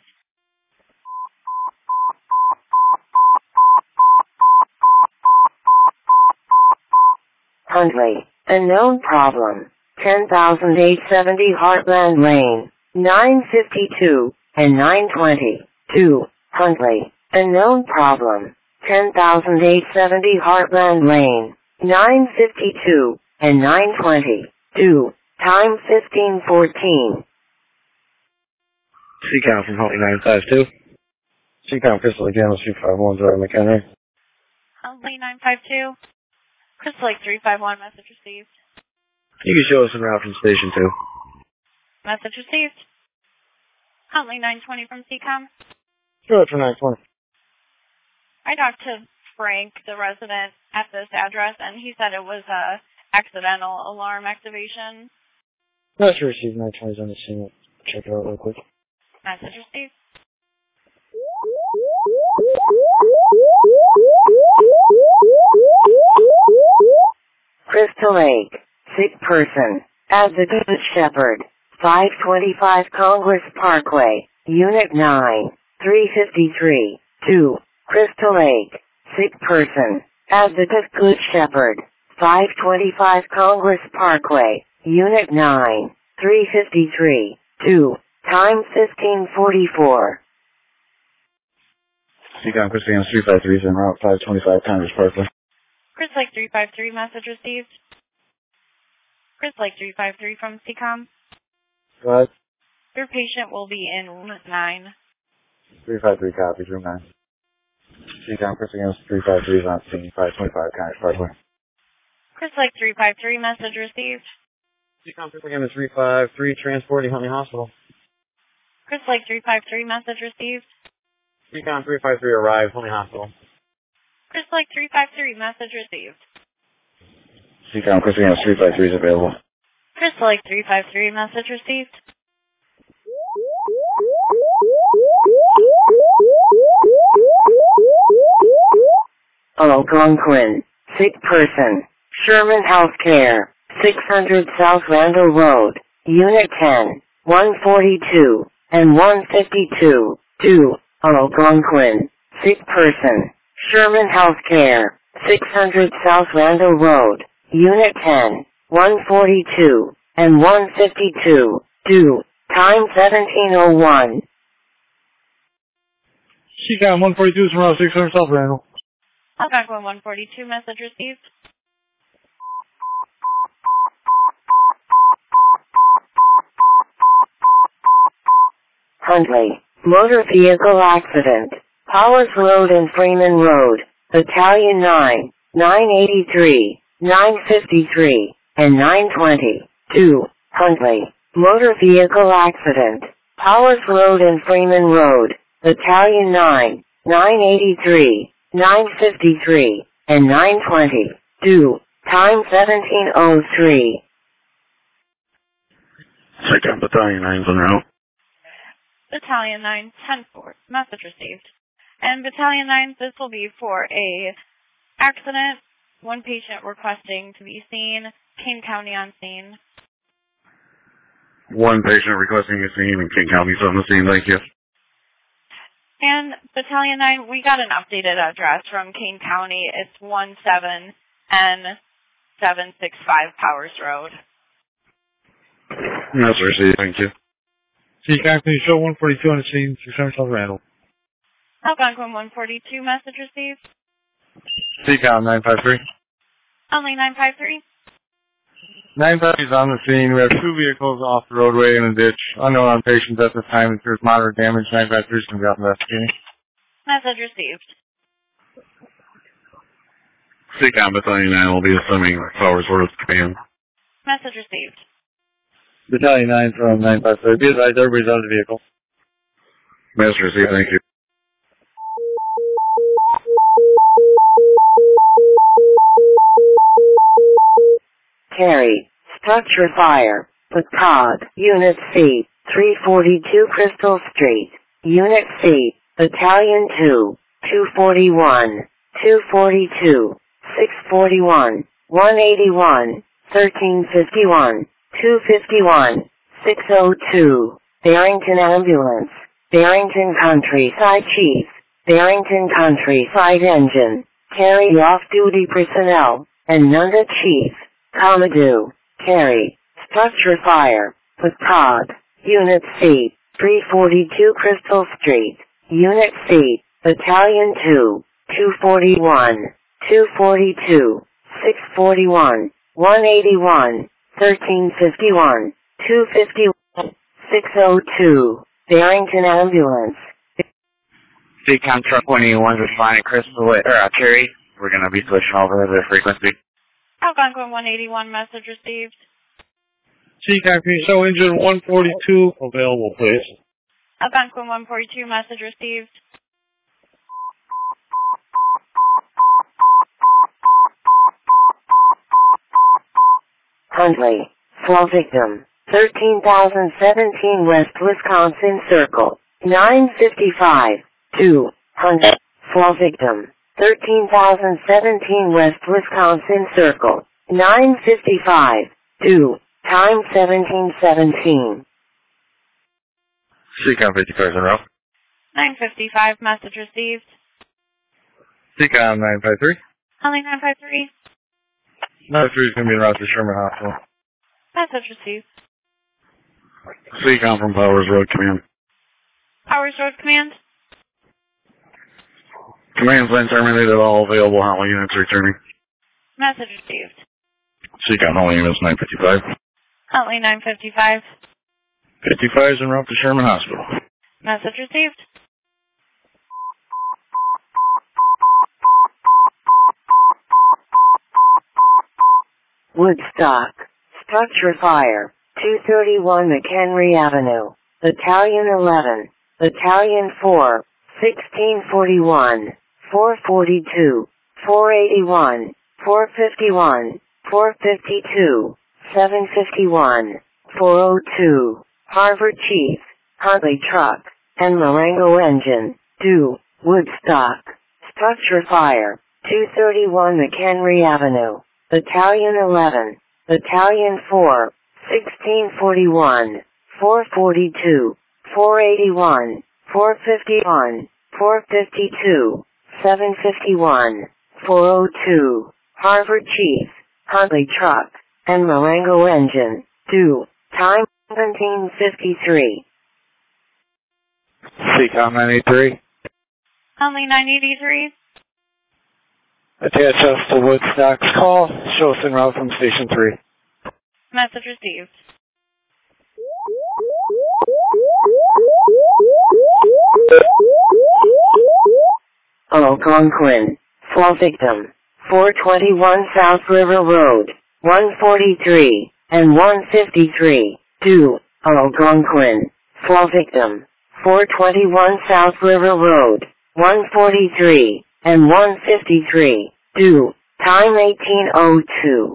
Huntley, a known problem. 10,870 Heartland Lane, 952 and 920. 2. Huntley, a known problem. 10,870 Heartland Lane, 952 and 920. 2. Time 1514. CCOM from Huntley 952. CCOM Crystal Lake MS 351, Jordan McHenry. Huntley 952. Crystal Lake 351, message received. You can show us en route from Station 2. Message received. Huntley 920 from CCOM. Show it for 920. I talked to Frank, the resident at this address, and he said it was a accidental alarm activation. Message received 920's on the scene. Check it out real quick. Message received. Crystal Lake, sick person, as the Good Shepherd, 525 Congress Parkway, Unit 9, 353, 2, Crystal Lake, sick person, as the Good Shepherd, 525 Congress Parkway, Unit 9, 353, 2, time 1544. CCOM Crystal MS 353 is en route 525 Congress Parkway. Crystal Lake 353, message received. Crystal Lake 353 from CCOM. Go ahead. Your patient will be in room 9. 353 copies, room 9. CCOM Crystal MS 353 is on scene 525 Congress Parkway. Crystal Lake 353, message received. CCOM Crystal MS 353 transporting Huntley Hospital. Crystal Lake 353, message received. CCOM 353 arrived, Huntley Hospital. Crystal Lake 353, message received. CCOM Crystal MS 353 is available. Crystal Lake 353, message received. Algonquin, sick person, Sherman Healthcare, 600 South Randall Road, Unit 10, 142 and 152, 2, Algonquin, sick person, Sherman Healthcare, 600 South Randall Road, Unit 10, 142 and 152, 2, time 1701. CCOM 142 is around 600 South Randall. Algonquin 142, message received. Huntley, motor vehicle accident, Powers Road and Freeman Road, Battalion 9, 983, 953, and 920, 2, Huntley, motor vehicle accident, Powers Road and Freeman Road, Battalion 9, 983, 953, and 920, 2, time 1703. Second Battalion 9's en route. Battalion 9, 10-4, message received. And Battalion 9, this will be for a accident. One patient requesting to be seen. Kane County on scene. One patient requesting a scene and King County's on the scene. Thank you. And Battalion 9, we got an updated address from Kane County. It's 17N765 Powers Road. Yes, sir. Thank you. CCAM, can you show 142 on the scene, 600 South Randall? Algonquin 142, message received. CCAM 953. Only 953. 953 is on the scene. We have two vehicles off the roadway in a ditch. Unknown on patients at this time. If there's moderate damage, 953 is going to be out investigating. Message received. CCAM Battalion 9 will be assuming Powers Road command. Message received. Battalion 9 from 953. Be advised, everybody's out of the vehicle. Master received. Thank you. Carry. Structure fire. Todd. Unit C. 342 Crystal Street. Unit C. Battalion 2. 241. 242. 641. 181. 1351. 251. 602. Barrington Ambulance. Barrington Countryside Chief. Barrington Countryside Engine. Carry off-duty personnel. And Nunda Chief. Commodore. Carry. Structure fire. Todd. Unit C. 342 Crystal Street. Unit C. Battalion 2. 241. 242. 641. 181. 1351. 251. 602. Barrington Ambulance. CCAM truck 181 responding Crystal Cherry. We're going to be switching over the frequency. Algonquin 181, message received. CCAM, can you show engine 142 available, please? Algonquin 142, message received. Huntley. Fall victim. 13,017 West Wisconsin Circle. 955. 2. Huntley. Fall victim. 13,017 West Wisconsin Circle. 955. 2. Time 1717. CCAM 55 en route. 955, message received. CCAM 953. Only 953. 953 is going to be en route to Sherman Hospital. Message received. CCAM from Powers Road Command. Powers Road Command. Command's been terminated. All available Huntley units returning. Message received. CCAM Huntley units 955. Only 955. 55 is en route to Sherman Hospital. Message received. Woodstock. Structure fire. 231 McHenry Avenue. Battalion 11. Battalion 4. 1641. 442. 481. 451. 452. 751. 402. Harvard Chief. Huntley Truck. And Marengo Engine. Due. Woodstock. Structure fire. 231 McHenry Avenue. Battalion 11. Battalion 4. 1641. 442. 481. 451. 452. 751. 402. Harvard Chief. Huntley Truck. And Marengo Engine. Due. Time 1753. CCAM 983. Only 983. Attach us to Woodstock's call. Show us en route from Station 3. Message received. Algonquin. Fall victim. 421 South River Road. 143 and 153. 2. Algonquin. Fall victim. 421 South River Road. 143 and 153. 2. Time 1802.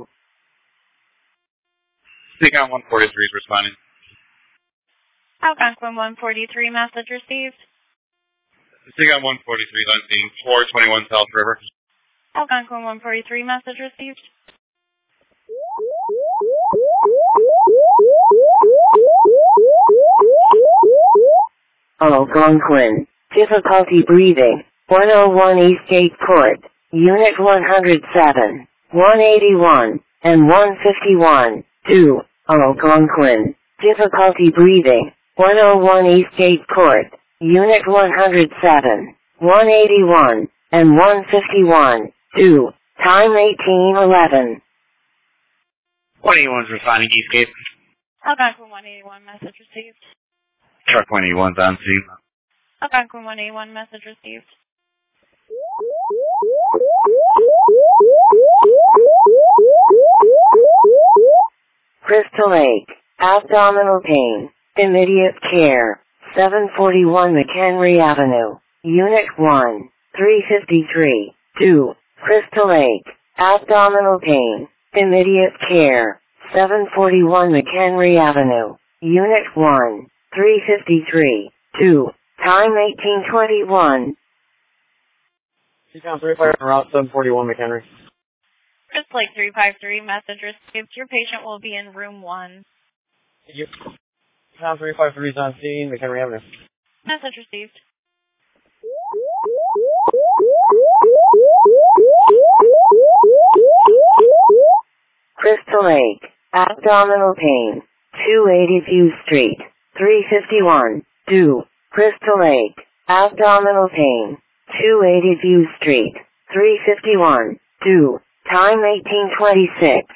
CCAM 143 is responding. Algonquin 143, message received. CCAM 143 is on scene, 421 South River. Algonquin 143, message received. Algonquin, difficulty breathing, 101 Eastgate Court, Unit 107, 181, and 151, 2, Algonquin, difficulty breathing, 101 Eastgate Court, Unit 107, 181, and 151, 2, time 1811. 181's responding Eastgate. Algonquin 181, message received. Truck 181's on scene. Algonquin 181, message received. Crystal Lake, abdominal pain, immediate care, 741 McHenry Avenue, Unit 1, 353, 2, Crystal Lake, abdominal pain, immediate care, 741 McHenry Avenue, Unit 1, 353, 2, time 1821. Seacom 35 on Route 741 McHenry. Crystal Lake 353, message received. Your patient will be in room 1. Thank you. Seacom 353 is on scene, McHenry Avenue. Message received. Crystal Lake, abdominal pain, 280 View Street, 351, 2, Crystal Lake, abdominal pain, 280 View Street, 351, 2, time 1826.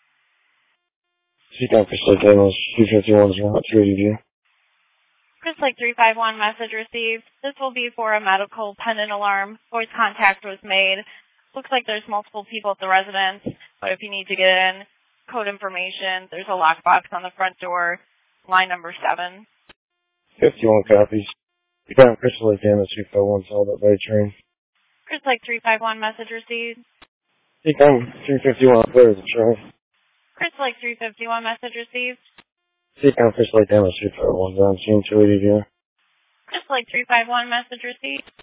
Seacom Crystal Lake Ambulance 251 is Route 280 View. Crystal Lake 351, message received. This will be for a medical pendant alarm. Voice contact was made. Looks like there's multiple people at the residence, but if you need to get in, code information, there's a lockbox on the front door, line number 7. 51 copies. Seacom Crystal Lake Ambulance 251 is held up by train. Crystal Lake 351, message received. Seacom 351 up there is a train. Crystal Lake 351, message received. Seacom Crystal Lake Ambulance 251 is on scene 280 View. Crystal Lake 351, message received.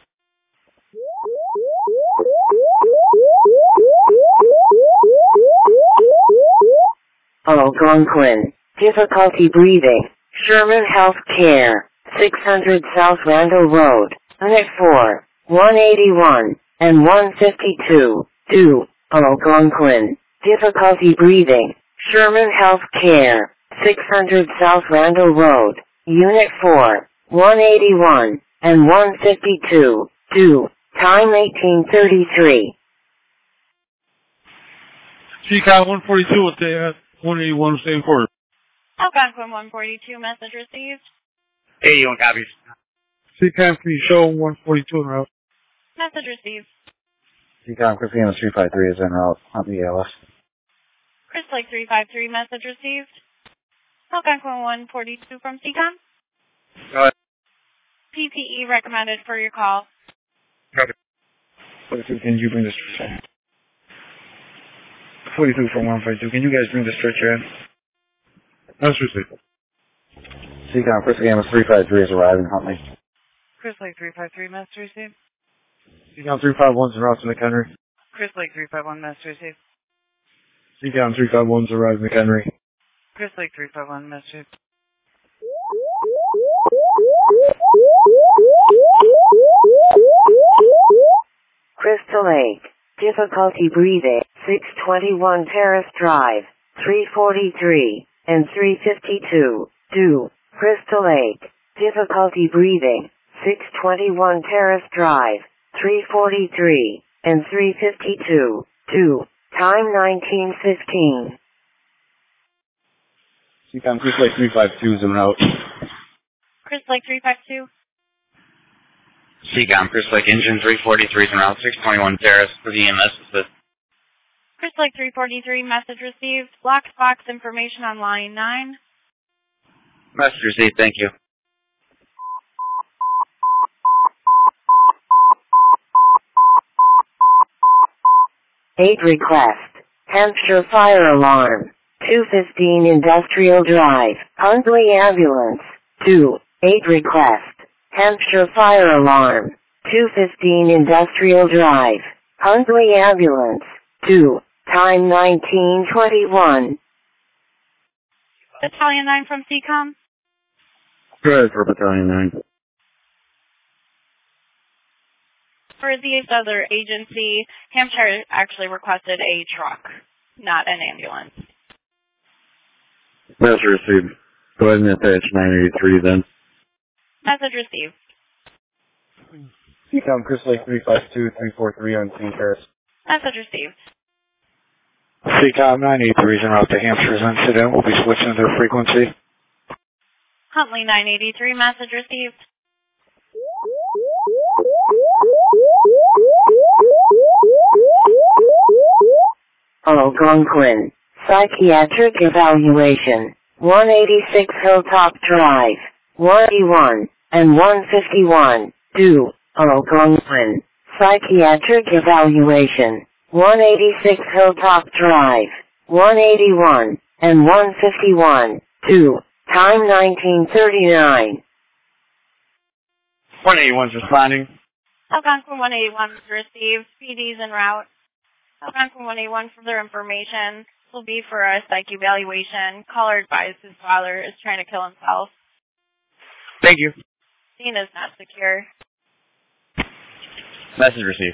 Algonquin, difficulty breathing, Sherman Health Care, 600 South Randall Road, Unit 4, 181, and 152, 2, Algonquin, difficulty breathing, Sherman Health Care, 600 South Randall Road, Unit 4, 181, and 152, 2, time 1833. Seacom 142 with the 181 same quarter. Algonquin 142, message received. 81 copies. Seacom, can you show 142 en route? Message received. Seacom Crystal Ambulance 353 is en route on the ALS. Crystal Lake 353, message received. Algonquin 142 from Seacom. Go ahead. PPE recommended for your call. Copy. 42, can you bring the stretcher? 42 from 152, can you guys bring the stretcher in? That's received. Seacom Crystal Ambulance 353 is arriving, Huntley. Crystal Lake 353, message received. Seacom 351 is en route to McHenry. Crystal Lake 351, message received. Seacom 351 is arrived McHenry. Crystal Lake 351, message received. Crystal Lake, difficulty breathing, 621 Terrace Drive, 343, and 352, 2, Crystal Lake, difficulty breathing, 621 Terrace Drive, 343, and 352, 2, time 1915. Seacom Crystal Lake 352 is en route. Crystal Lake 352. Seacom Crystal Lake Engine 343 is en route 621 Terrace for the EMS assist. Crystal Lake 343, message received. Black box information on line 9. Message received, thank you. Aid request, Hampshire Fire Alarm, 215 Industrial Drive, Hundley Ambulance, 2, aid request, Hampshire Fire Alarm, 215 Industrial Drive, Huntley Ambulance 2, time 1921. Battalion 9 from CCOM. Go ahead for Battalion 9. For the other agency, Hampshire actually requested a truck, not an ambulance. Message received. Go ahead and attach 983 then. Message received. CCOM Chris Lake 352-343 on scene Paris. Message received. CCOM 983 is en route to Hampshire's incident. We'll be switching their frequency. Huntley 983, message received. Algonquin. Psychiatric evaluation. 186 Hilltop Drive. 181 and 151. Do. Algonquin. Psychiatric evaluation. 186 Hilltop Drive. 181 and 151. Do. Time 1939. 181's responding. Algonquin 181 received. PD's en route. Algonquin 181 for their information. This will be for a psych evaluation. Caller advised his father is trying to kill himself. Thank you. Scene is not secure. Message received.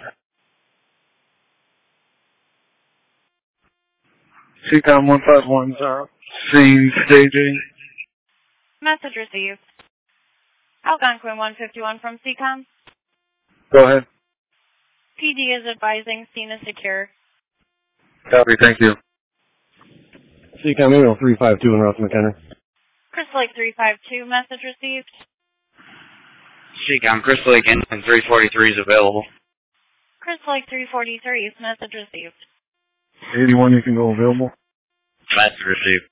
CCOM 151's scene staging. Message received. Algonquin 151 from CCOM. Go ahead. PD is advising scene is secure. Copy, thank you. CCOM Email 352 en route to McHenry. Chris Lake 352, message received. CCOM Crystal Lake Engine 343 is available. Chris Lake 343, message received. 81, you can go available. Message received.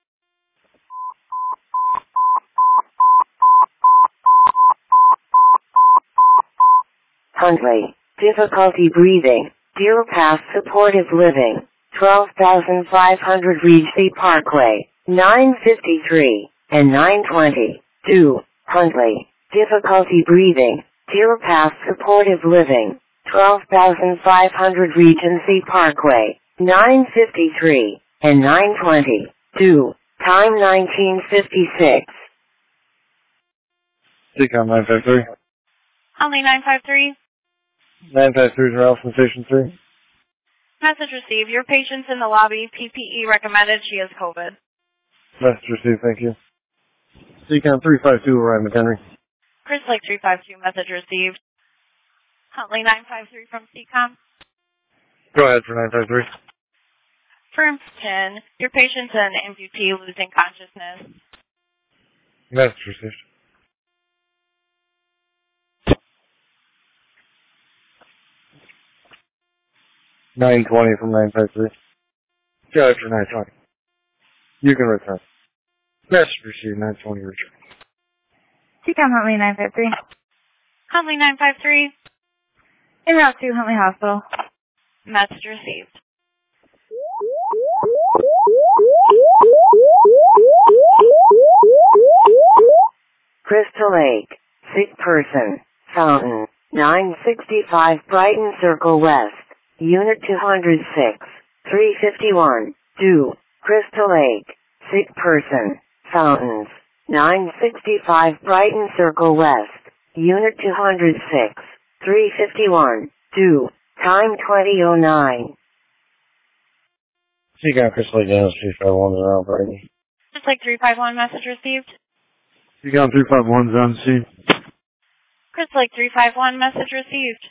Huntley. Difficulty breathing. Deer Pass Supportive Living. 12,500 Regency Parkway. 953 and 920. Do. Huntley. Difficulty breathing. Deer Pass Supportive Living. 12,500 Regency Parkway. 953 and 920. Do. Time 1956. CCOM 953. Only 953. 953 is Ralph from Station 3. Message received. Your patient's in the lobby. PPE recommended. She has COVID. Message received, thank you. CCOM 352, arrive McHenry. Chris Lake 352, message received. Huntley 953 from CCOM. Go ahead for 953. For information, your patient's an amputee losing consciousness. Message received. $920 from 953. Go ahead for 920. You can return. Message received, 920 return. CCOM Huntley 953. Huntley 953. En route to Huntley Hospital. Message received. Crystal Lake. Sick person. Fountain. 965 Brighton Circle West. Unit 206. 351. Do. Crystal Lake. Sick person. Fountains. 965 Brighton Circle West. Unit 206. 351. Do. Time 2009. CCOM Crystal Lake Engine 351 is around Brighton. Just like 351, message received. CCOM 351's on scene. Chris Lake 351, message received.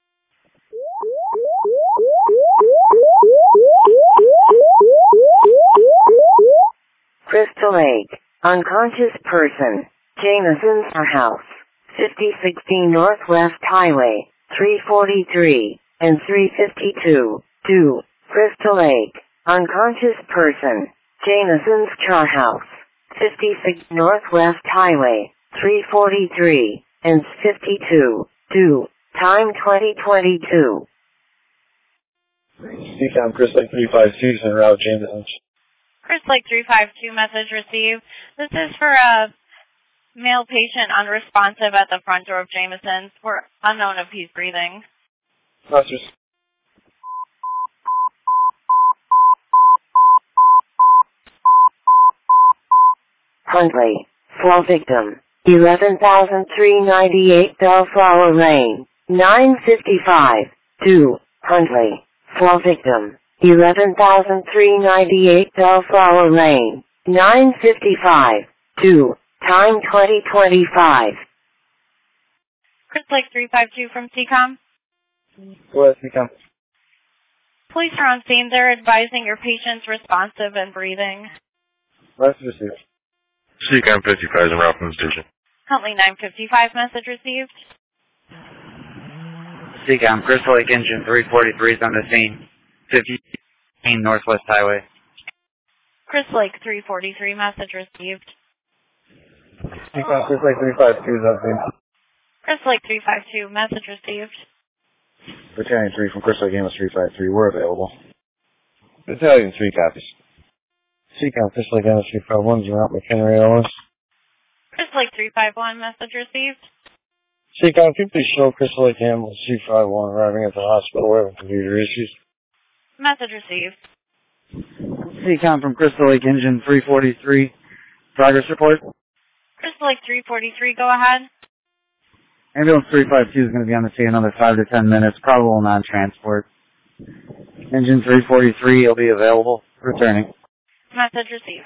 Crystal Lake. Unconscious person. Jameson's house. 5016 Northwest Highway. 343 and 352. Do. Crystal Lake. Unconscious person. Jameson's Char House. 56 Northwest Highway. 343 and 52. Do. Time 2022. CCOM Chris Lake 352 is en route Jameson's. Chris Lake 352, message received. This is for a male patient unresponsive at the front door of Jameson's. We're unknown if he's breathing. Message. Huntley. Flow victim. 11,398 Bellflower Lane. 955. 2. Huntley. Flow victim. 11,398 Bellflower Lane. 955. 2. Time 2025. Chris Lake 352 from CCOM. Go ahead, CCOM. Police are on scene. They're advising your patient's responsive and breathing. Message received. CCOM 55 is en route from the station. Huntley 955, message received. CCOM, Crystal Lake Engine 343 is on the scene. 15 Northwest Highway. Chris Lake 343, message received. CCOM, Chris Lake 352 is on scene. Chris Lake 352, message received. Battalion 3 from Crystal Lake Amos 353, we're available. Battalion 3 copies. CCOM, Crystal Lake Amos 351 is en route McHenry, Illinois. Chris Lake 351, message received. CCOM, can you please show Crystal Lake Amos 351 arriving at the hospital? We're having computer issues. Message received. CCOM from Crystal Lake Engine 343. Progress report. Crystal Lake 343, go ahead. Ambulance 352 is going to be on the scene another 5 to 10 minutes, probable non-transport. Engine 343 will be available. Returning. Message received.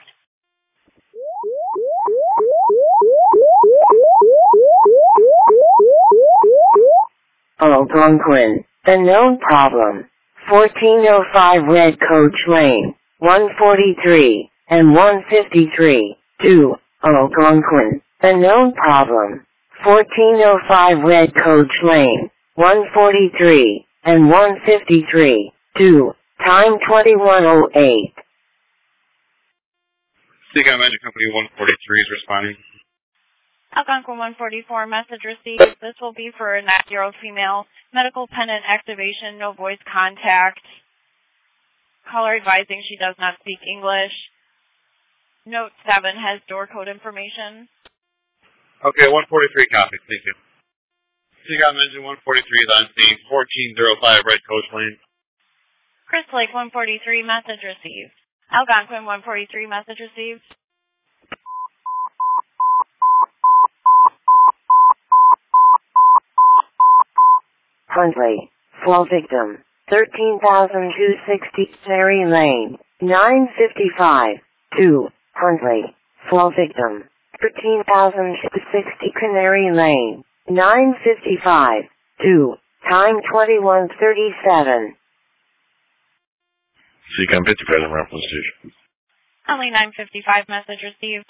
Algonquin. The known problem. 1405 Red Coach Lane. 143 and 153. 2. Algonquin. The known problem. 1405 Red Coach Lane. 143 and 153. 2. Time 2108. CCOM Engine Company 143 is responding. Algonquin 144, message received. This will be for a 9-year-old female. Medical pendant activation, no voice contact. Caller advising she does not speak English. Note 7 has door code information. Okay, 143 copies. Thank you. CCOM Engine 143 is on scene. 1405 Red Coach Lane. Chris Lake 143, message received. Algonquin 143, message received. Huntley. Flow victim. 13,260 Cherry Lane. 955. 2. Huntley. Flow victim. 13,260 Canary Lane. 955. 2. Time 2137. CCOM 55 en route from the station. Only 955, message received.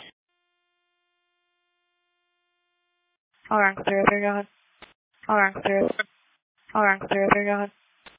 All right, clear, go ahead. All right, clear. All right, clear, go ahead.